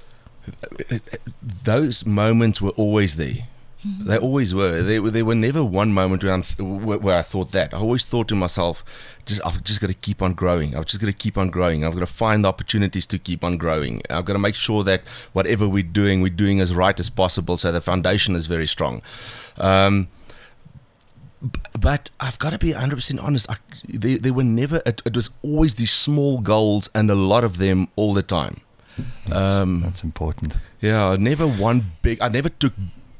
S5: Those moments were always there. They always were. There, were- there were never one moment where, I'm, where where I thought that. I always thought to myself, just I've just got to keep on growing. I've just got to keep on growing. I've got to find the opportunities to keep on growing. I've got to make sure that whatever we're doing, we're doing as right as possible, so the foundation is very strong. Um, b- but I've got to be one hundred percent honest. I, they, they were never. It, it was always these small goals, and a lot of them all the time.
S2: That's,
S5: Um,
S2: that's important.
S5: Yeah, never one big. I never took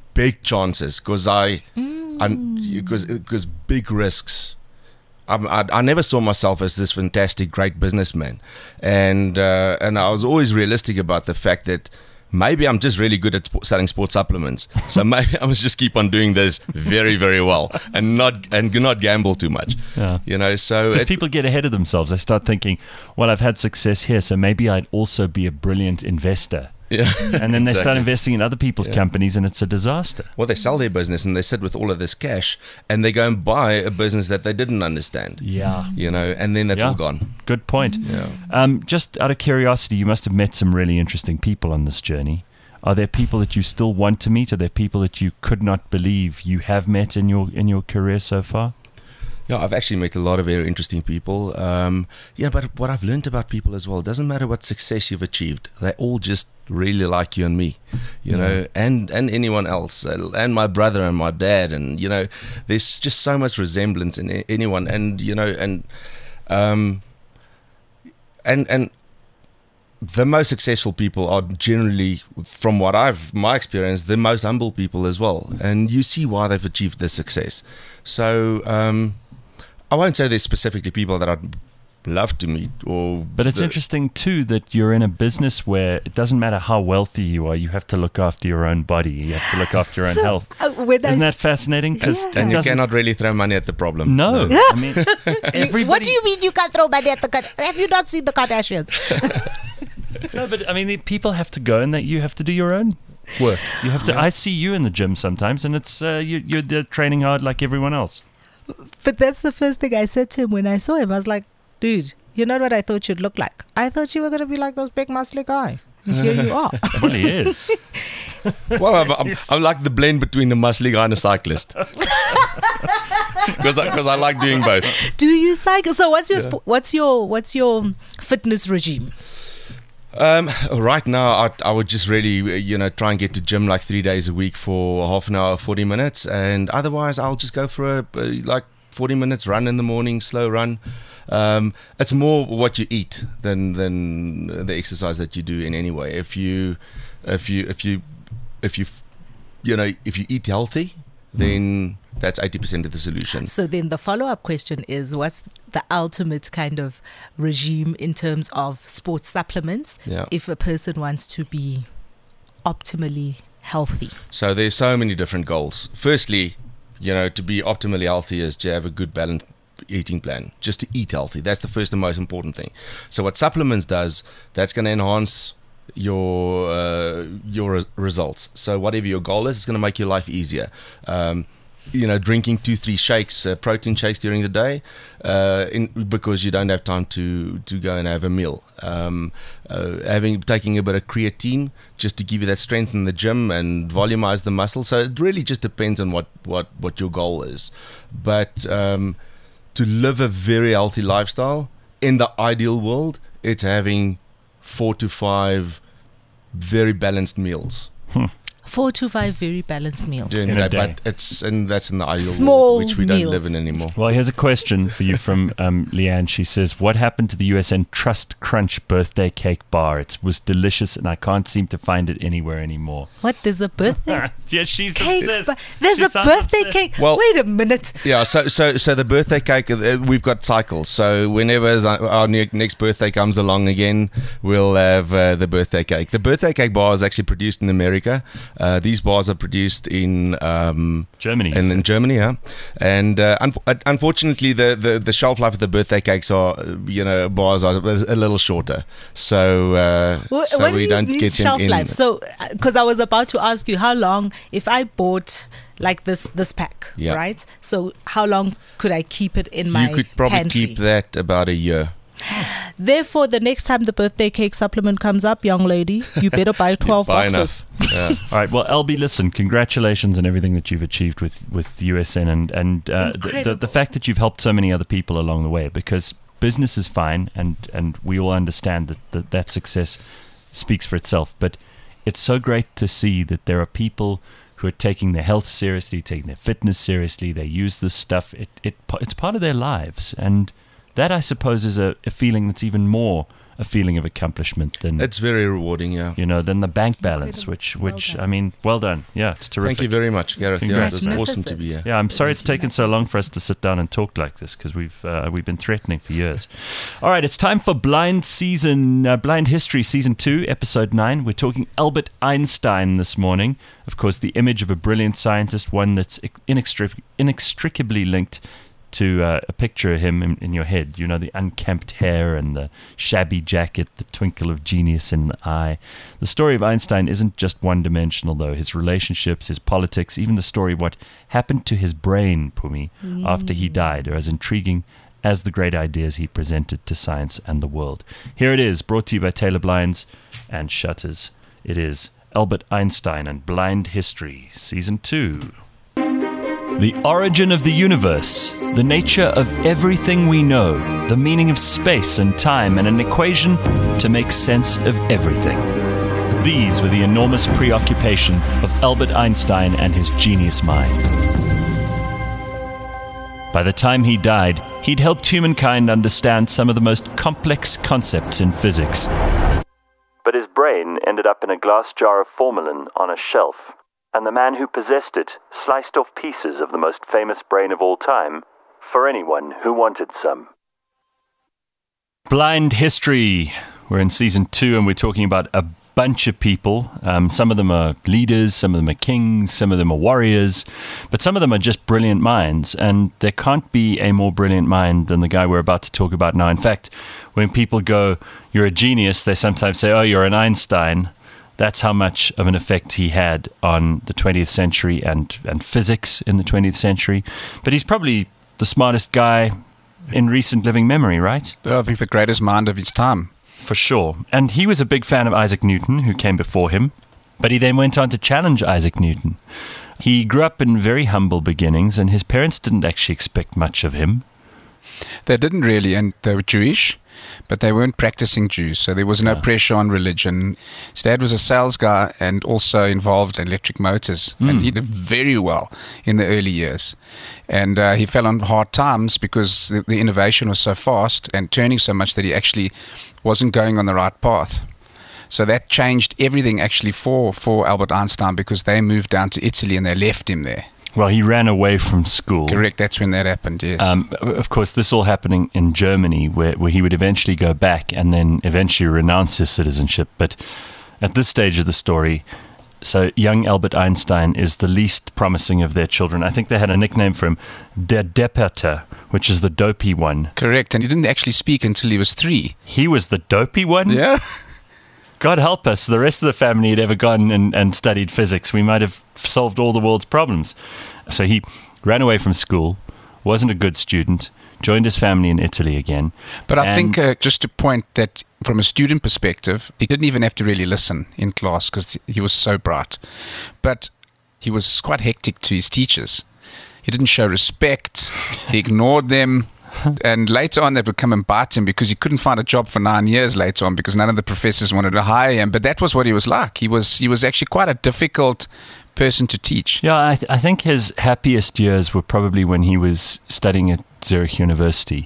S5: big chances because I, because because big risks. I'm, I, I never saw myself as this fantastic, great businessman, and uh, and I was always realistic about the fact that maybe I'm just really good at sp- selling sports supplements. So maybe I must just keep on doing this very, very well, and not and not gamble too much.
S2: Yeah.
S5: You know, so
S2: Because
S5: it-
S2: people get ahead of themselves. They start thinking, well, I've had success here, so maybe I'd also be a brilliant investor.
S5: yeah.
S2: And then they start
S5: Exactly.
S2: investing in other people's
S5: Yeah.
S2: companies, and it's a disaster.
S5: Well, they sell their business and they sit with all of this cash, and they go and buy a business that they didn't understand.
S2: Yeah.
S5: You know, and then that's
S2: Yeah.
S5: all gone.
S2: Good point.
S5: Yeah.
S2: Um, just out of curiosity, you must have met some really interesting people on this journey. Are there people that you still want to meet? Are there people that you could not believe you have met in your in your career so far?
S5: Yeah, I've actually met a lot of very interesting people. Um, yeah, but what I've learned about people as well, it doesn't matter what success you've achieved. They all just really like you and me, you know, and, and anyone else, uh, and my brother and my dad. And, you know, there's just so much resemblance in a- anyone. And, you know, and, um, and, and, the most successful people are generally, from what I've my experience, the most humble people as well, and you see why they've achieved this success. So um, I won't say there's specifically people that I'd love to meet, or
S2: But it's
S5: the-
S2: interesting too that you're in a business where it doesn't matter how wealthy you are, you have to look after your own body, you have to look after your own
S4: So,
S2: health.
S4: uh, when I
S2: Isn't
S4: s-
S2: that fascinating? Because
S4: Yeah.
S5: and you cannot really throw money at the problem.
S2: No, I mean, everybody.
S4: What do you mean you can't throw money at the Kard- Have you not seen the Kardashians?
S2: No, but I mean, the people have to go, and that you have to do your own work. You have to. I see you in the gym sometimes, and it's uh, you, you're there training hard like everyone else.
S4: But that's the first thing I said to him when I saw him. I was like, dude, you're not what I thought you'd look like. I thought you were going to be like those big muscly guy. And here you are.
S2: Well, he is.
S5: Well, I'm, I'm, I'm like the blend between a muscly guy and a cyclist. Because I, 'cause I like doing both.
S4: Do you cycle? So what's your sp- what's your what's your fitness regime?
S5: Um, right now, I, I would just really, you know, try and get to gym like three days a week for half an hour, forty minutes, and otherwise I'll just go for a, a like forty minutes run in the morning, slow run. Um, it's more what you eat than than the exercise that you do in any way. If you, if you, if you, if you, you know, if you eat healthy, then that's eighty percent of the solution.
S4: So then the follow-up question is, what's the ultimate kind of regime in terms of sports supplements
S5: Yeah.
S4: if a person wants to be optimally healthy?
S5: So there's so many different goals. Firstly, you know, to be optimally healthy is to have a good balanced eating plan, just to eat healthy. That's the first and most important thing. So what supplements does, that's going to enhance your uh, your res- results. So whatever your goal is, it's going to make your life easier. Um, you know, drinking two, three shakes, uh, protein shakes during the day, uh, in, because you don't have time to, to go and have a meal. Um, uh, having taking a bit of creatine just to give you that strength in the gym and volumize the muscle. So it really just depends on what, what, what your goal is. But um, to live a very healthy lifestyle, in the ideal world, it's having four to five very balanced meals.
S4: Four to five very balanced meals.
S5: During
S2: In
S5: the
S2: a
S5: day,
S2: day.
S5: but it's and that's in the ideal
S4: Small
S5: world, which we don't
S4: meals.
S5: live in anymore.
S2: Well, here's a question for you from um, Leanne. She says, what happened to the U S N Trust Crunch birthday cake bar? It was delicious, and I can't seem to find it anywhere anymore.
S4: What? There's a birthday
S2: Yeah, she's
S4: cake.
S2: obsessed.
S4: But there's
S2: She
S4: a
S2: sounds
S4: birthday
S2: obsessed.
S4: cake.
S5: Well-
S4: Wait a minute.
S5: Yeah, so so so the birthday cake, uh, we've got cycles. So whenever our ne- next birthday comes along again, we'll have uh, the birthday cake. The birthday cake bar is actually produced in America. Uh, these bars are produced in um,
S2: Germany.
S5: in, in Germany, yeah. And uh, un- unfortunately, the, the, the shelf life of the birthday cakes are, uh, you know, bars are a little shorter. So uh,
S4: What,
S5: so
S4: what
S5: we
S4: do you
S5: don't
S4: mean
S5: get them
S4: shelf
S5: in.
S4: life? So, because I was about to ask you how long, if I bought like this this pack,
S5: Yeah.
S4: right? So, how long could I keep it in my
S5: You could probably
S4: pantry?
S5: keep that about a year.
S4: Therefore, the next time the birthday cake supplement comes up, young lady, you better buy twelve
S5: Buy
S4: boxes.
S5: enough. Yeah.
S2: All right. Well, L B, listen, congratulations on everything that you've achieved with, with U S N and, and uh, the, the,
S4: Incredible.
S2: the fact that you've helped so many other people along the way, because business is fine, and, and we all understand that, that that success speaks for itself. But it's so great to see that there are people who are taking their health seriously, taking their fitness seriously. They use this stuff. It, it It's part of their lives. And that, I suppose, is a, a feeling that's even more a feeling of accomplishment than
S5: It's very rewarding, yeah.
S2: you know than the bank balance,
S4: Incredible.
S2: which
S4: Well
S2: which
S4: done.
S2: I mean, well done. Yeah, it's terrific.
S5: Thank you very much, Gareth. Yeah, it was
S4: Congrats.
S5: awesome to be here.
S2: Yeah, I'm sorry it's
S4: It's
S2: taken so long for us to sit down and talk like this because we've uh, we've been threatening for years. All right, it's time for Blind Season, uh, Blind History Season Two, Episode Nine. We're talking Albert Einstein this morning. Of course, the image of a brilliant scientist, one that's inextric- inextricably linked to uh, a picture of him in, in your head. You know, the unkempt hair and the shabby jacket, the twinkle of genius in the eye. The story of Einstein isn't just one-dimensional, though. His relationships, his politics, even the story of what happened to his brain, Pumi, mm. after he died, are as intriguing as the great ideas he presented to science and the world. Here it is, brought to you by Taylor Blinds and Shutters. It is Albert Einstein and Blind History, Season two. The origin of the universe, the nature of everything we know, the meaning of space and time, and an equation to make sense of everything. These were the enormous preoccupation of Albert Einstein and his genius mind. By the time he died, he'd helped humankind understand some of the most complex concepts in physics. But his brain ended up in a glass jar of formalin on a shelf. And the man who possessed it sliced off pieces of the most famous brain of all time for anyone who wanted some. Blind History. We're in Season two and we're talking about a bunch of people. Um, some of them are leaders, some of them are kings, some of them are warriors, but some of them are just brilliant minds, and there can't be a more brilliant mind than the guy we're about to talk about now. In fact, when people go, "You're a genius," they sometimes say, "Oh, you're an Einstein." That's how much of an effect he had on the twentieth century and, and physics in the twentieth century. But he's probably the smartest guy in recent living memory, right?
S6: I think the greatest mind of his time.
S2: For sure. And he was a big fan of Isaac Newton, who came before him. But he then went on to challenge Isaac Newton. He grew up in very humble beginnings, and his parents didn't actually expect much of him.
S6: They didn't really, and they were Jewish, but they weren't practicing Jews, so there was no
S2: Yeah.
S6: pressure on religion. His dad was a sales guy and also involved in electric motors,
S2: Mm.
S6: and he did very well in the early years. And uh, he fell on hard times because the, the innovation was so fast and turning so much that he actually wasn't going on the right path. So that changed everything actually for, for Albert Einstein, because they moved down to Italy and they left him there.
S2: Well, he ran away from school.
S6: Correct, that's when that happened, yes.
S2: Um, of course, this all happening in Germany, where, where he would eventually go back and then eventually renounce his citizenship. But at this stage of the story, so young Albert Einstein is the least promising of their children. I think they had a nickname for him, Der Depperter, which is the dopey one.
S6: Correct, and he didn't actually speak until he was three.
S2: He was the dopey one?
S6: Yeah.
S2: God help us, the rest of the family had ever gone and, and studied physics. We might have solved all the world's problems. So he ran away from school, wasn't a good student, joined his family in Italy again.
S6: But I
S2: and-
S6: think uh, just to point that from a student perspective, he didn't even have to really listen in class because he was so bright. But he was quite hectic to his teachers. He didn't show respect. He ignored them. And later on, they would come and bite him because he couldn't find a job for nine years later on because none of the professors wanted to hire him. But that was what he was like. He was he was actually quite a difficult person to teach.
S2: Yeah, I, th- I think his happiest years were probably when he was studying at Zurich University,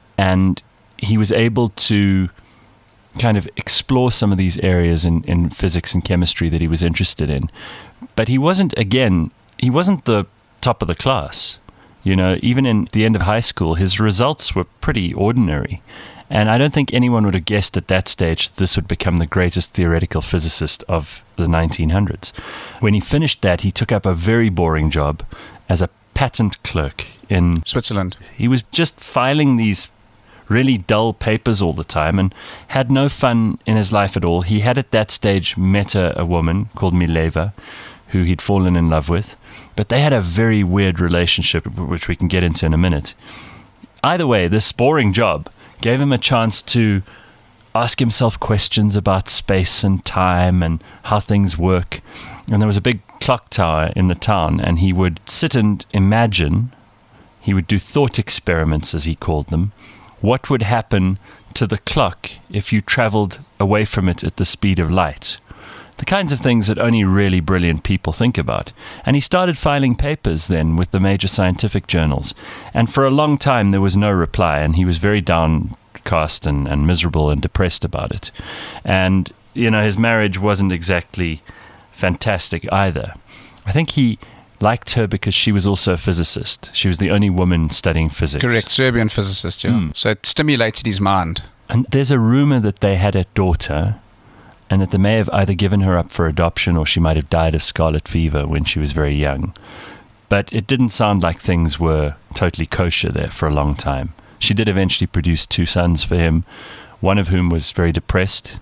S2: and he was able to kind of explore some of these areas in, in physics and chemistry that he was interested in. But he wasn't, again, he wasn't the top of the class. You know, even in the end of high school, his results were pretty ordinary. And I don't think anyone would have guessed at that stage this would become the greatest theoretical physicist of the nineteen hundreds. When he finished that, he took up a very boring job as a patent clerk in
S6: Switzerland.
S2: He was just filing these really dull papers all the time and had no fun in his life at all. He had at that stage met a, a woman called Mileva, who he'd fallen in love with, but they had a very weird relationship, which we can get into in a minute. Either way, this boring job gave him a chance to ask himself questions about space and time and how things work. And there was a big clock tower in the town, and he would sit and imagine, he would do thought experiments, as he called them, what would happen to the clock if you traveled away from it at the speed of light. The kinds of things that only really brilliant people think about. And he started filing papers then with the major scientific journals. And for a long time, there was no reply, and he was very downcast and, and miserable and depressed about it. And, you know, his marriage wasn't exactly fantastic either. I think he liked her because she was also a physicist. She was the only woman studying physics.
S6: Correct, Serbian physicist, yeah. Mm. So it stimulated his mind.
S2: And there's a rumor that they had a daughter, and that they may have either given her up for adoption or she might have died of scarlet fever when she was very young. But it didn't sound like things were totally kosher there for a long time. She did eventually produce two sons for him, one of whom was very depressed,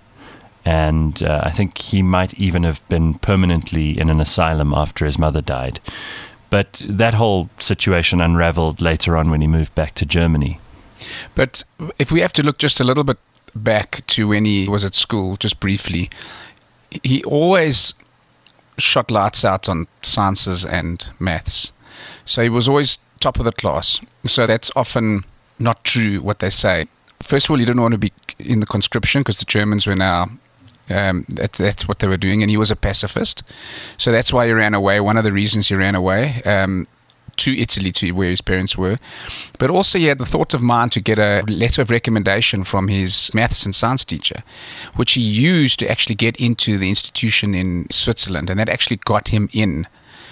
S2: and uh, I think he might even have been permanently in an asylum after his mother died. But that whole situation unraveled later on when he moved back to Germany.
S6: But if we have to look just a little bit back to when he was at school, just briefly, he always shot lights out on sciences and maths. So he was always top of the class. So that's often not true what they say. First of all, he didn't want to be in the conscription because the Germans were now, um, that, that's what they were doing, and he was a pacifist. So that's why he ran away. One of the reasons he ran away um, to Italy, to where his parents were. But also he had the thought of mind to get a letter of recommendation from his maths and science teacher, which he used to actually get into the institution in Switzerland, and that actually got him in.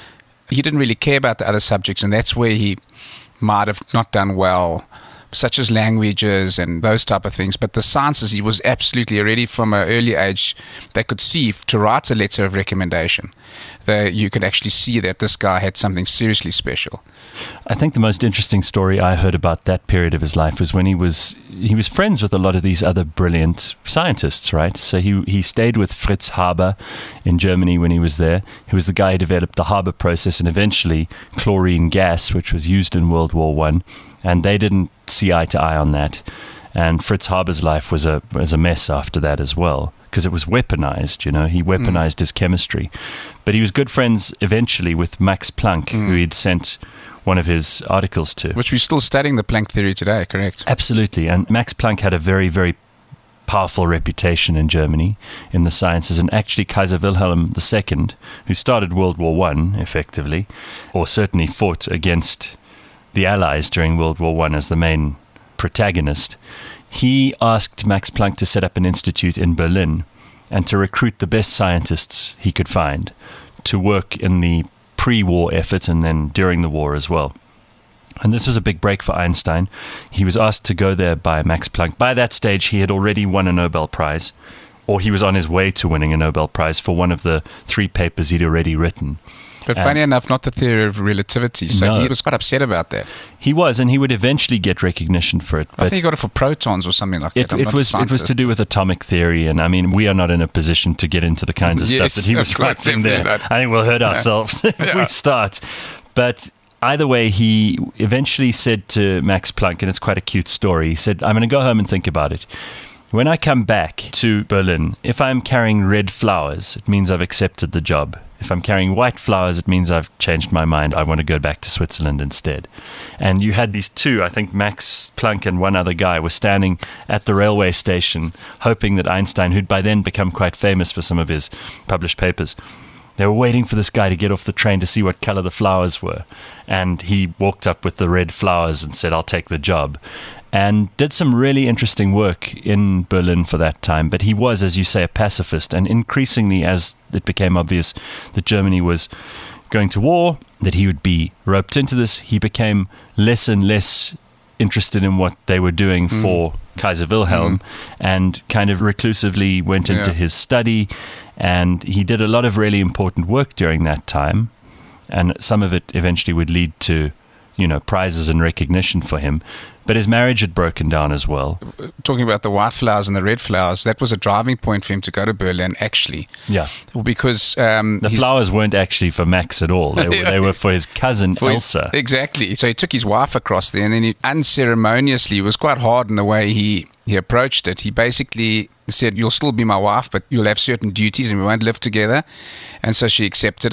S6: He didn't really care about the other subjects, and that's where he might have not done well, such as languages and those type of things. But the sciences, he was absolutely already from an early age, they could see to write a letter of recommendation, that you could actually see that this guy had something seriously special.
S2: I think the most interesting story I heard about that period of his life was when he was he was friends with a lot of these other brilliant scientists, right? So he he stayed with Fritz Haber in Germany when he was there. He was the guy who developed the Haber process and eventually chlorine gas, which was used in World War One. And they didn't see eye to eye on that. And Fritz Haber's life was a was a mess after that as well, because it was weaponized, you know. He weaponized mm. his chemistry. But he was good friends eventually with Max Planck, mm. who he'd sent one of his articles to.
S6: Which we're still studying the Planck theory today, correct?
S2: Absolutely. And Max Planck had a very, very powerful reputation in Germany in the sciences. And actually Kaiser Wilhelm the Second, who started World War One, effectively, or certainly fought against the Allies during World War One as the main protagonist, he asked Max Planck to set up an institute in Berlin and to recruit the best scientists he could find to work in the pre-war effort and then during the war as well. And this was a big break for Einstein. He was asked to go there by Max Planck. By that stage, he had already won a Nobel Prize, or he was on his way to winning a Nobel Prize for one of the three papers he'd already written.
S6: But funny um, enough, not the theory of relativity. So no. He was quite upset about that.
S2: He was, and he would eventually get recognition for it.
S6: I think he got it for protons or something like
S2: it,
S6: that. I'm
S2: it was it was to do with atomic theory, and I mean, we are not in a position to get into the kinds of
S6: yes,
S2: stuff that he was writing there.
S6: That.
S2: I think we'll hurt ourselves yeah. if yeah. we start. But either way, he eventually said to Max Planck, and it's quite a cute story, he said, I'm going to go home and think about it. When I come back to Berlin, if I'm carrying red flowers, it means I've accepted the job. If I'm carrying white flowers, it means I've changed my mind. I want to go back to Switzerland instead. And you had these two, I think Max Planck and one other guy, were standing at the railway station, hoping that Einstein, who'd by then become quite famous for some of his published papers, they were waiting for this guy to get off the train to see what color the flowers were. And he walked up with the red flowers and said, I'll take the job. And did some really interesting work in Berlin for that time. But he was, as you say, a pacifist. And increasingly, as it became obvious that Germany was going to war, that he would be roped into this, he became less and less interested in what they were doing mm. for Kaiser Wilhelm, mm. and kind of reclusively went into yeah. his study. And he did a lot of really important work during that time. And some of it eventually would lead to, you know, prizes and recognition for him. But his marriage had broken down as well.
S6: Talking about the white flowers and the red flowers, that was a driving point for him to go to Berlin, actually.
S2: Yeah.
S6: Because um,
S2: the flowers weren't actually for Max at all. They were, they were for his cousin, for Elsa.
S6: His, exactly. So he took his wife across there, and then he unceremoniously, it was quite hard in the way he, he approached it. He basically said, you'll still be my wife, but you'll have certain duties and we won't live together. And so she accepted it.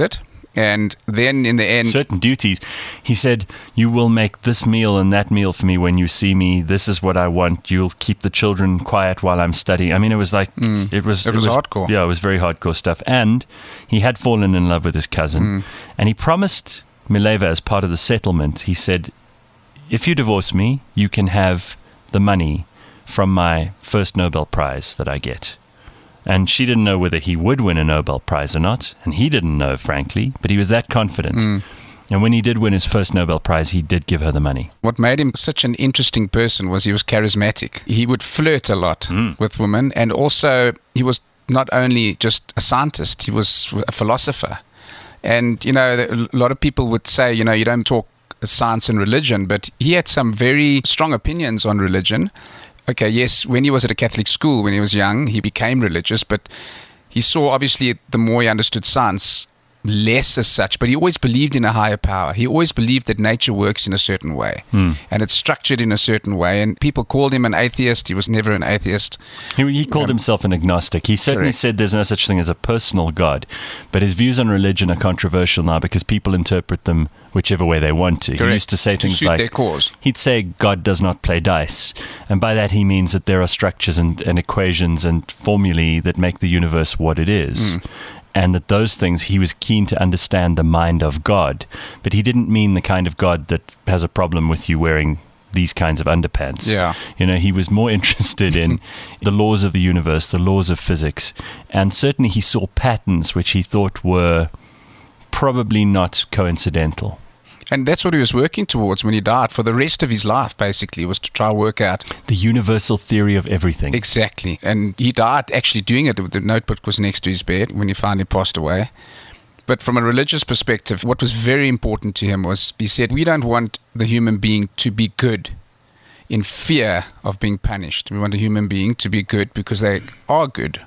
S6: And then in the end,
S2: certain duties. He said, you will make this meal and that meal for me when you see me. This is what I want. You'll keep the children quiet while I'm studying. I mean, it was like,
S6: Mm.
S2: it was
S6: It was hardcore.
S2: Yeah, it was very hardcore stuff. And he had fallen in love with his cousin.
S6: Mm.
S2: And he promised Mileva, as part of the settlement, he said, if you divorce me, you can have the money from my first Nobel Prize that I get. And she didn't know whether he would win a Nobel Prize or not. And he didn't know, frankly, but he was that confident.
S6: Mm.
S2: And when he did win his first Nobel Prize, he did give her the money.
S6: what made him such an interesting person was he was charismatic. He would flirt a lot
S2: Mm.
S6: with women, and also he was not only just a scientist, he was a philosopher. And, you know, a lot of people would say, you know, you don't talk science and religion, but he had some very strong opinions on religion. Okay, yes, when he was at a Catholic school, when he was young, he became religious, but he saw, obviously, the more he understood science, less as such, but he always believed in a higher power. He always believed that nature works in a certain way,
S2: Hmm.
S6: and it's structured in a certain way. And people called him an atheist. He was never an atheist.
S2: He, he called
S6: Um,
S2: himself an agnostic. He certainly
S6: correct.
S2: said there's no such thing as a personal God, but his views on religion are controversial now because people interpret them whichever way they want to. He
S6: Correct.
S2: used to say
S6: To
S2: things
S6: suit
S2: like,
S6: their cause.
S2: he'd say God does not play dice. And by that he means that there are structures and, and equations and formulae that make the universe what it is.
S6: Mm.
S2: And that those things, he was keen to understand the mind of God. But he didn't mean the kind of God that has a problem with you wearing these kinds of underpants.
S6: Yeah.
S2: You know, he was more interested in the laws of the universe, the laws of physics. And certainly he saw patterns which he thought were probably not coincidental.
S6: And that's what he was working towards when he died. For the rest of his life, basically, was to try to work out
S2: The universal theory of everything.
S6: exactly. And he died actually doing it. The notebook was next to his bed when he finally passed away. But from a religious perspective, what was very important to him was he said, we don't want the human being to be good in fear of being punished. We want a human being to be good because they are good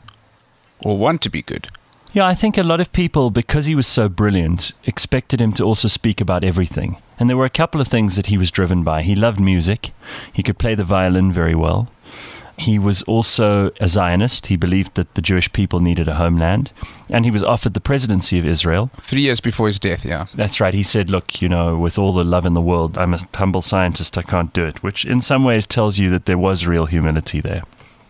S6: or want to be good.
S2: Yeah, I think a lot of people, because he was so brilliant, expected him to also speak about everything. And there were a couple of things that he was driven by. He loved music. He could play the violin very well. He was also a Zionist. He believed that the Jewish people needed a homeland. And he was offered the presidency of Israel.
S6: Three years before his death, yeah.
S2: That's right. He said, look, you know, with all the love in the world, I'm a humble scientist, I can't do it, which in some ways tells you that there was real humility there.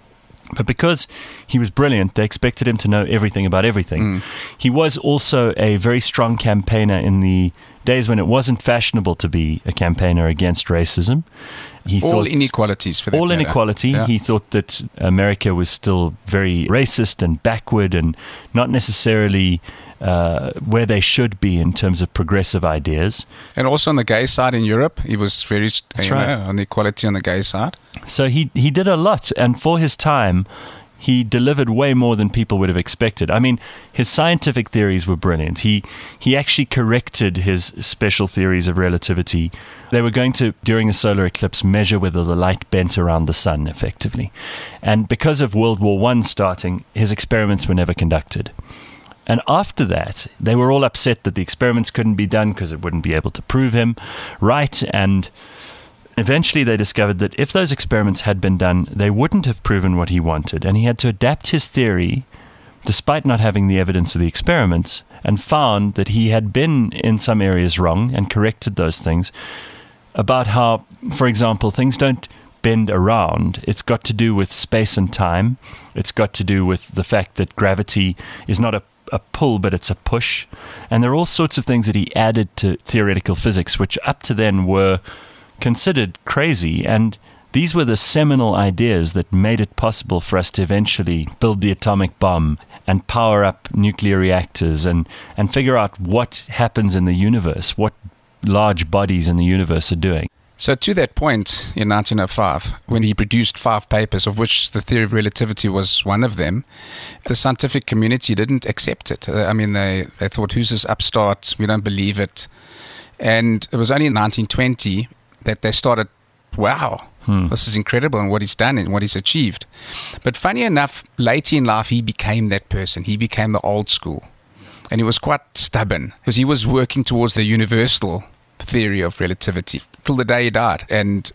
S2: But because he was brilliant, they expected him to know everything about everything.
S6: Mm.
S2: He was also a very strong campaigner in the days when it wasn't fashionable to be a campaigner against racism. He
S6: All
S2: thought
S6: inequalities for that
S2: all
S6: matter.
S2: inequality.
S6: Yeah.
S2: He thought that America was still very racist and backward and not necessarily uh, where they should be in terms of progressive ideas.
S6: And also on the gay side in Europe, he was very
S2: That's
S6: you
S2: right.
S6: know, on the equality on the gay side.
S2: So he he did a lot, and for his time, he delivered way more than people would have expected. I mean, his scientific theories were brilliant. He he actually corrected his special theories of relativity. They were going to, during a solar eclipse, measure whether the light bent around the sun effectively. And because of World War One starting, his experiments were never conducted. And after that, they were all upset that the experiments couldn't be done because it wouldn't be able to prove him right. And eventually they discovered that if those experiments had been done, they wouldn't have proven what he wanted. And he had to adapt his theory, despite not having the evidence of the experiments, and found that he had been in some areas wrong and corrected those things about how, for example, things don't bend around. It's got to do with space and time. It's got to do with the fact that gravity is not a a pull, but it's a push. And there are all sorts of things that he added to theoretical physics, which up to then were considered crazy. And these were the seminal ideas that made it possible for us to eventually build the atomic bomb and power up nuclear reactors and, and figure out what happens in the universe, what large bodies in the universe are doing.
S6: So to that point, in nineteen oh five, when he produced five papers, of which the theory of relativity was one of them, the scientific community didn't accept it. Uh, I mean, they, they thought, who's this upstart? We don't believe it. And it was only in nineteen twenty that they started, wow,
S2: Hmm.
S6: this is incredible and what he's done and what he's achieved. But funny enough, later in life, he became that person. He became the old school. And he was quite stubborn because he was working towards the universal theory of relativity till the day he died. And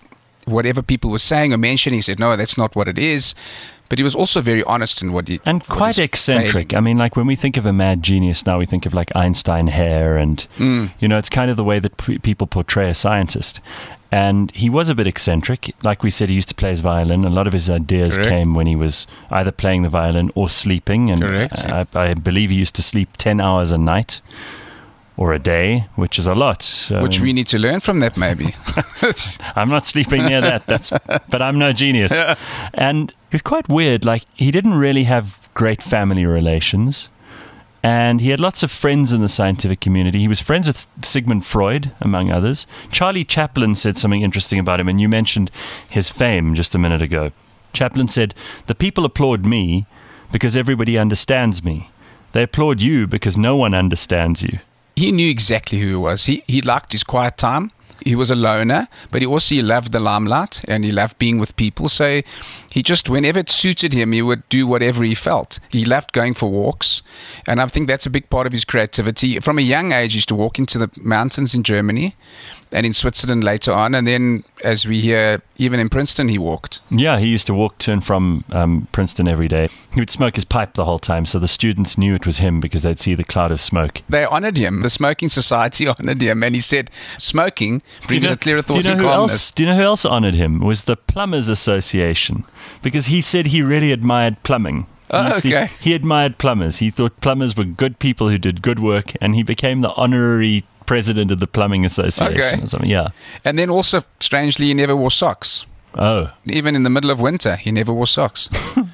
S6: whatever people were saying or mentioning, he said, no, that's not what it is. But he was also very honest in what he...
S2: And
S6: what
S2: quite
S6: he's
S2: eccentric.
S6: failing.
S2: I mean, like when we think of a mad genius now, we think of like Einstein hair and,
S6: Mm.
S2: you know, it's kind of the way that p- people portray a scientist. And he was a bit eccentric. Like we said, he used to play his violin. A lot of his ideas
S6: Correct.
S2: came when he was either playing the violin or sleeping. And
S6: Correct.
S2: I, I believe he used to sleep ten hours a night or a day, which is a lot. So,
S6: Which we need to learn from that, maybe.
S2: I'm not sleeping near that. That's, but I'm no genius. And it was quite weird. Like, he didn't really have great family relations. And he had lots of friends in the scientific community. He was friends with Sigmund Freud, among others. Charlie Chaplin said something interesting about him, and you mentioned his fame just a minute ago. Chaplin said, "The people applaud me because everybody understands me. They applaud you because no one understands you."
S6: He knew exactly who he was. He he liked his quiet time. He was a loner, but he also he loved the limelight and he loved being with people. So he just, whenever it suited him, he would do whatever he felt. He loved going for walks, and I think that's a big part of his creativity. From a young age, he used to walk into the mountains in Germany and in Switzerland later on. And then, as we hear, even in Princeton, he walked.
S2: Yeah, he used to walk to and from um, Princeton every day. He would smoke his pipe the whole time, so the students knew it was him because they'd see the cloud of smoke.
S6: They honored him. The Smoking Society honored him, and he said, smoking brings a clearer thought
S2: do you know
S6: and
S2: who
S6: calmness.
S2: else? Do you know who else honored him? Was the Plumbers Association, because he said he really admired plumbing.
S6: Oh,
S2: He-
S6: okay.
S2: He admired plumbers. He thought plumbers were good people who did good work, and he became the honorary president of the Plumbing Association.
S6: Okay.
S2: Or something. Yeah.
S6: And then also, strangely, he never wore socks.
S2: Oh,
S6: Even in the middle of winter, he never wore socks.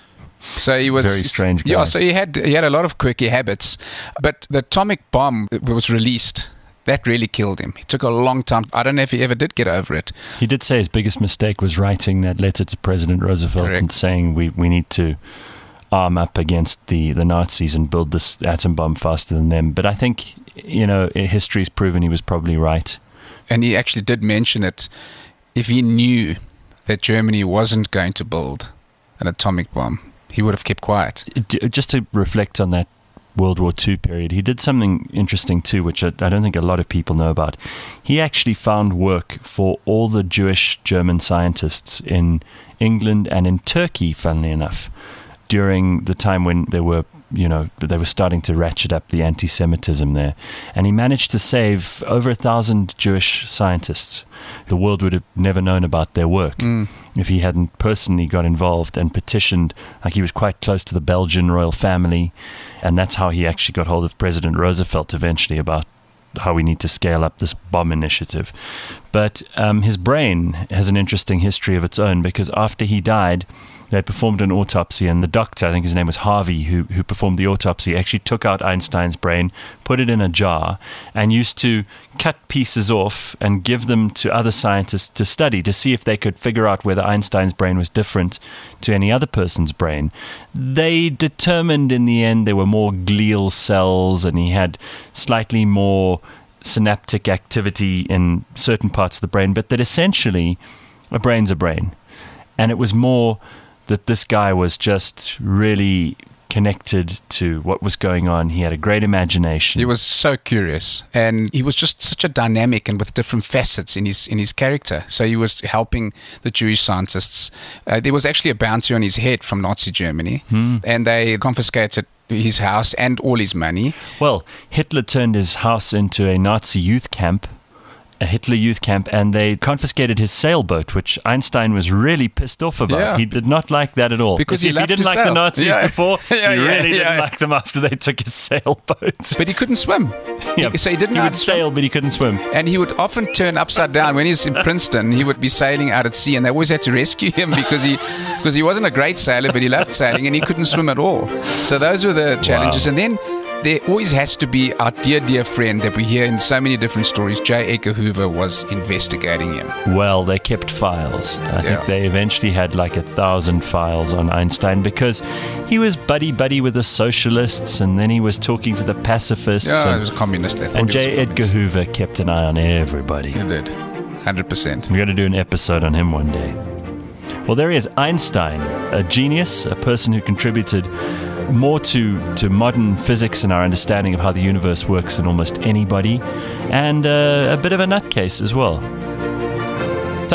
S6: So he was
S2: Very strange guy.
S6: Yeah, so he had he had a lot of quirky habits. But the atomic bomb was released. That really killed him. It took a long time. I don't know if he ever did get over it.
S2: he did say his biggest mistake was writing that letter to President Roosevelt
S6: Correct.
S2: and saying we, we need to arm up against the, the Nazis and build this atom bomb faster than them. But I think, you know, history's proven he was probably right.
S6: And he actually did mention it. If he knew that Germany wasn't going to build an atomic bomb, he would have kept quiet.
S2: D- Just to reflect on that World War Two period, he did something interesting too, which I, I don't think a lot of people know about. He actually found work for all the Jewish German scientists in England and in Turkey, funnily enough, during the time when they were, you know, they were starting to ratchet up the anti-Semitism there. And he managed to save over a thousand Jewish scientists. The world would have never known about their work if he hadn't personally got involved and petitioned. Like, he was quite close to the Belgian royal family, and that's how he actually got hold of President Roosevelt eventually about how we need to scale up this bomb initiative. But um, his brain has an interesting history of its own, because after he died, they performed an autopsy, and the doctor, I think his name was Harvey, who who performed the autopsy, actually took out Einstein's brain, put it in a jar, and used to cut pieces off and give them to other scientists to study, to see if they could figure out whether Einstein's brain was different to any other person's brain. They determined in the end there were more glial cells, and he had slightly more synaptic activity in certain parts of the brain, but that essentially a brain's a brain. And it was more that this guy was just really connected to what was going on. He had a great imagination.
S6: He was so curious, and he was just such a dynamic and with different facets in his in his character. So he was helping the Jewish scientists. Uh, there was actually a bounty on his head from Nazi Germany, and they confiscated his house and all his money.
S2: Well, Hitler turned his house into a Nazi youth camp, a Hitler youth camp, and they confiscated his sailboat, which Einstein was really pissed off about.
S6: Yeah.
S2: He did not like that at all.
S6: Because
S2: if,
S6: he
S2: if he
S6: loved
S2: didn't
S6: to
S2: like the
S6: sail.
S2: Nazis
S6: Yeah.
S2: before,
S6: Yeah,
S2: he
S6: yeah,
S2: really
S6: yeah.
S2: didn't like them after they took his sailboat.
S6: But he couldn't swim.
S2: Yeah,
S6: So he didn't
S2: he
S6: know how
S2: would
S6: to swim.
S2: sail, but he couldn't swim.
S6: And he would often turn upside down. When he was in Princeton, he would be sailing out at sea, and they always had to rescue him because he because he wasn't a great sailor, but he loved sailing, and he couldn't swim at all. So those were the challenges.
S2: Wow.
S6: And then there always has to be our dear, dear friend that we hear in so many different stories. J. Edgar Hoover was investigating him.
S2: Well, they kept files. I
S6: Yeah.
S2: think they eventually had like a thousand files on Einstein, because he was buddy-buddy with the socialists, and then he was talking to the pacifists.
S6: Yeah, he
S2: and
S6: was a communist. They thought
S2: and
S6: he was
S2: J.
S6: a
S2: Edgar Hoover kept an eye on everybody.
S6: communist. He did. one hundred percent.
S2: We got to do an episode on him one day. Well, there he is, Einstein, a genius, a person who contributed more to, to modern physics and our understanding of how the universe works than almost anybody, and uh, a bit of a nutcase as well. Thanks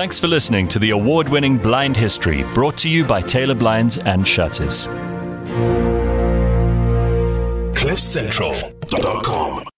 S2: Thanks for listening to the award-winning Blind History, brought to you by Taylor Blinds and Shutters.
S1: cliff central dot com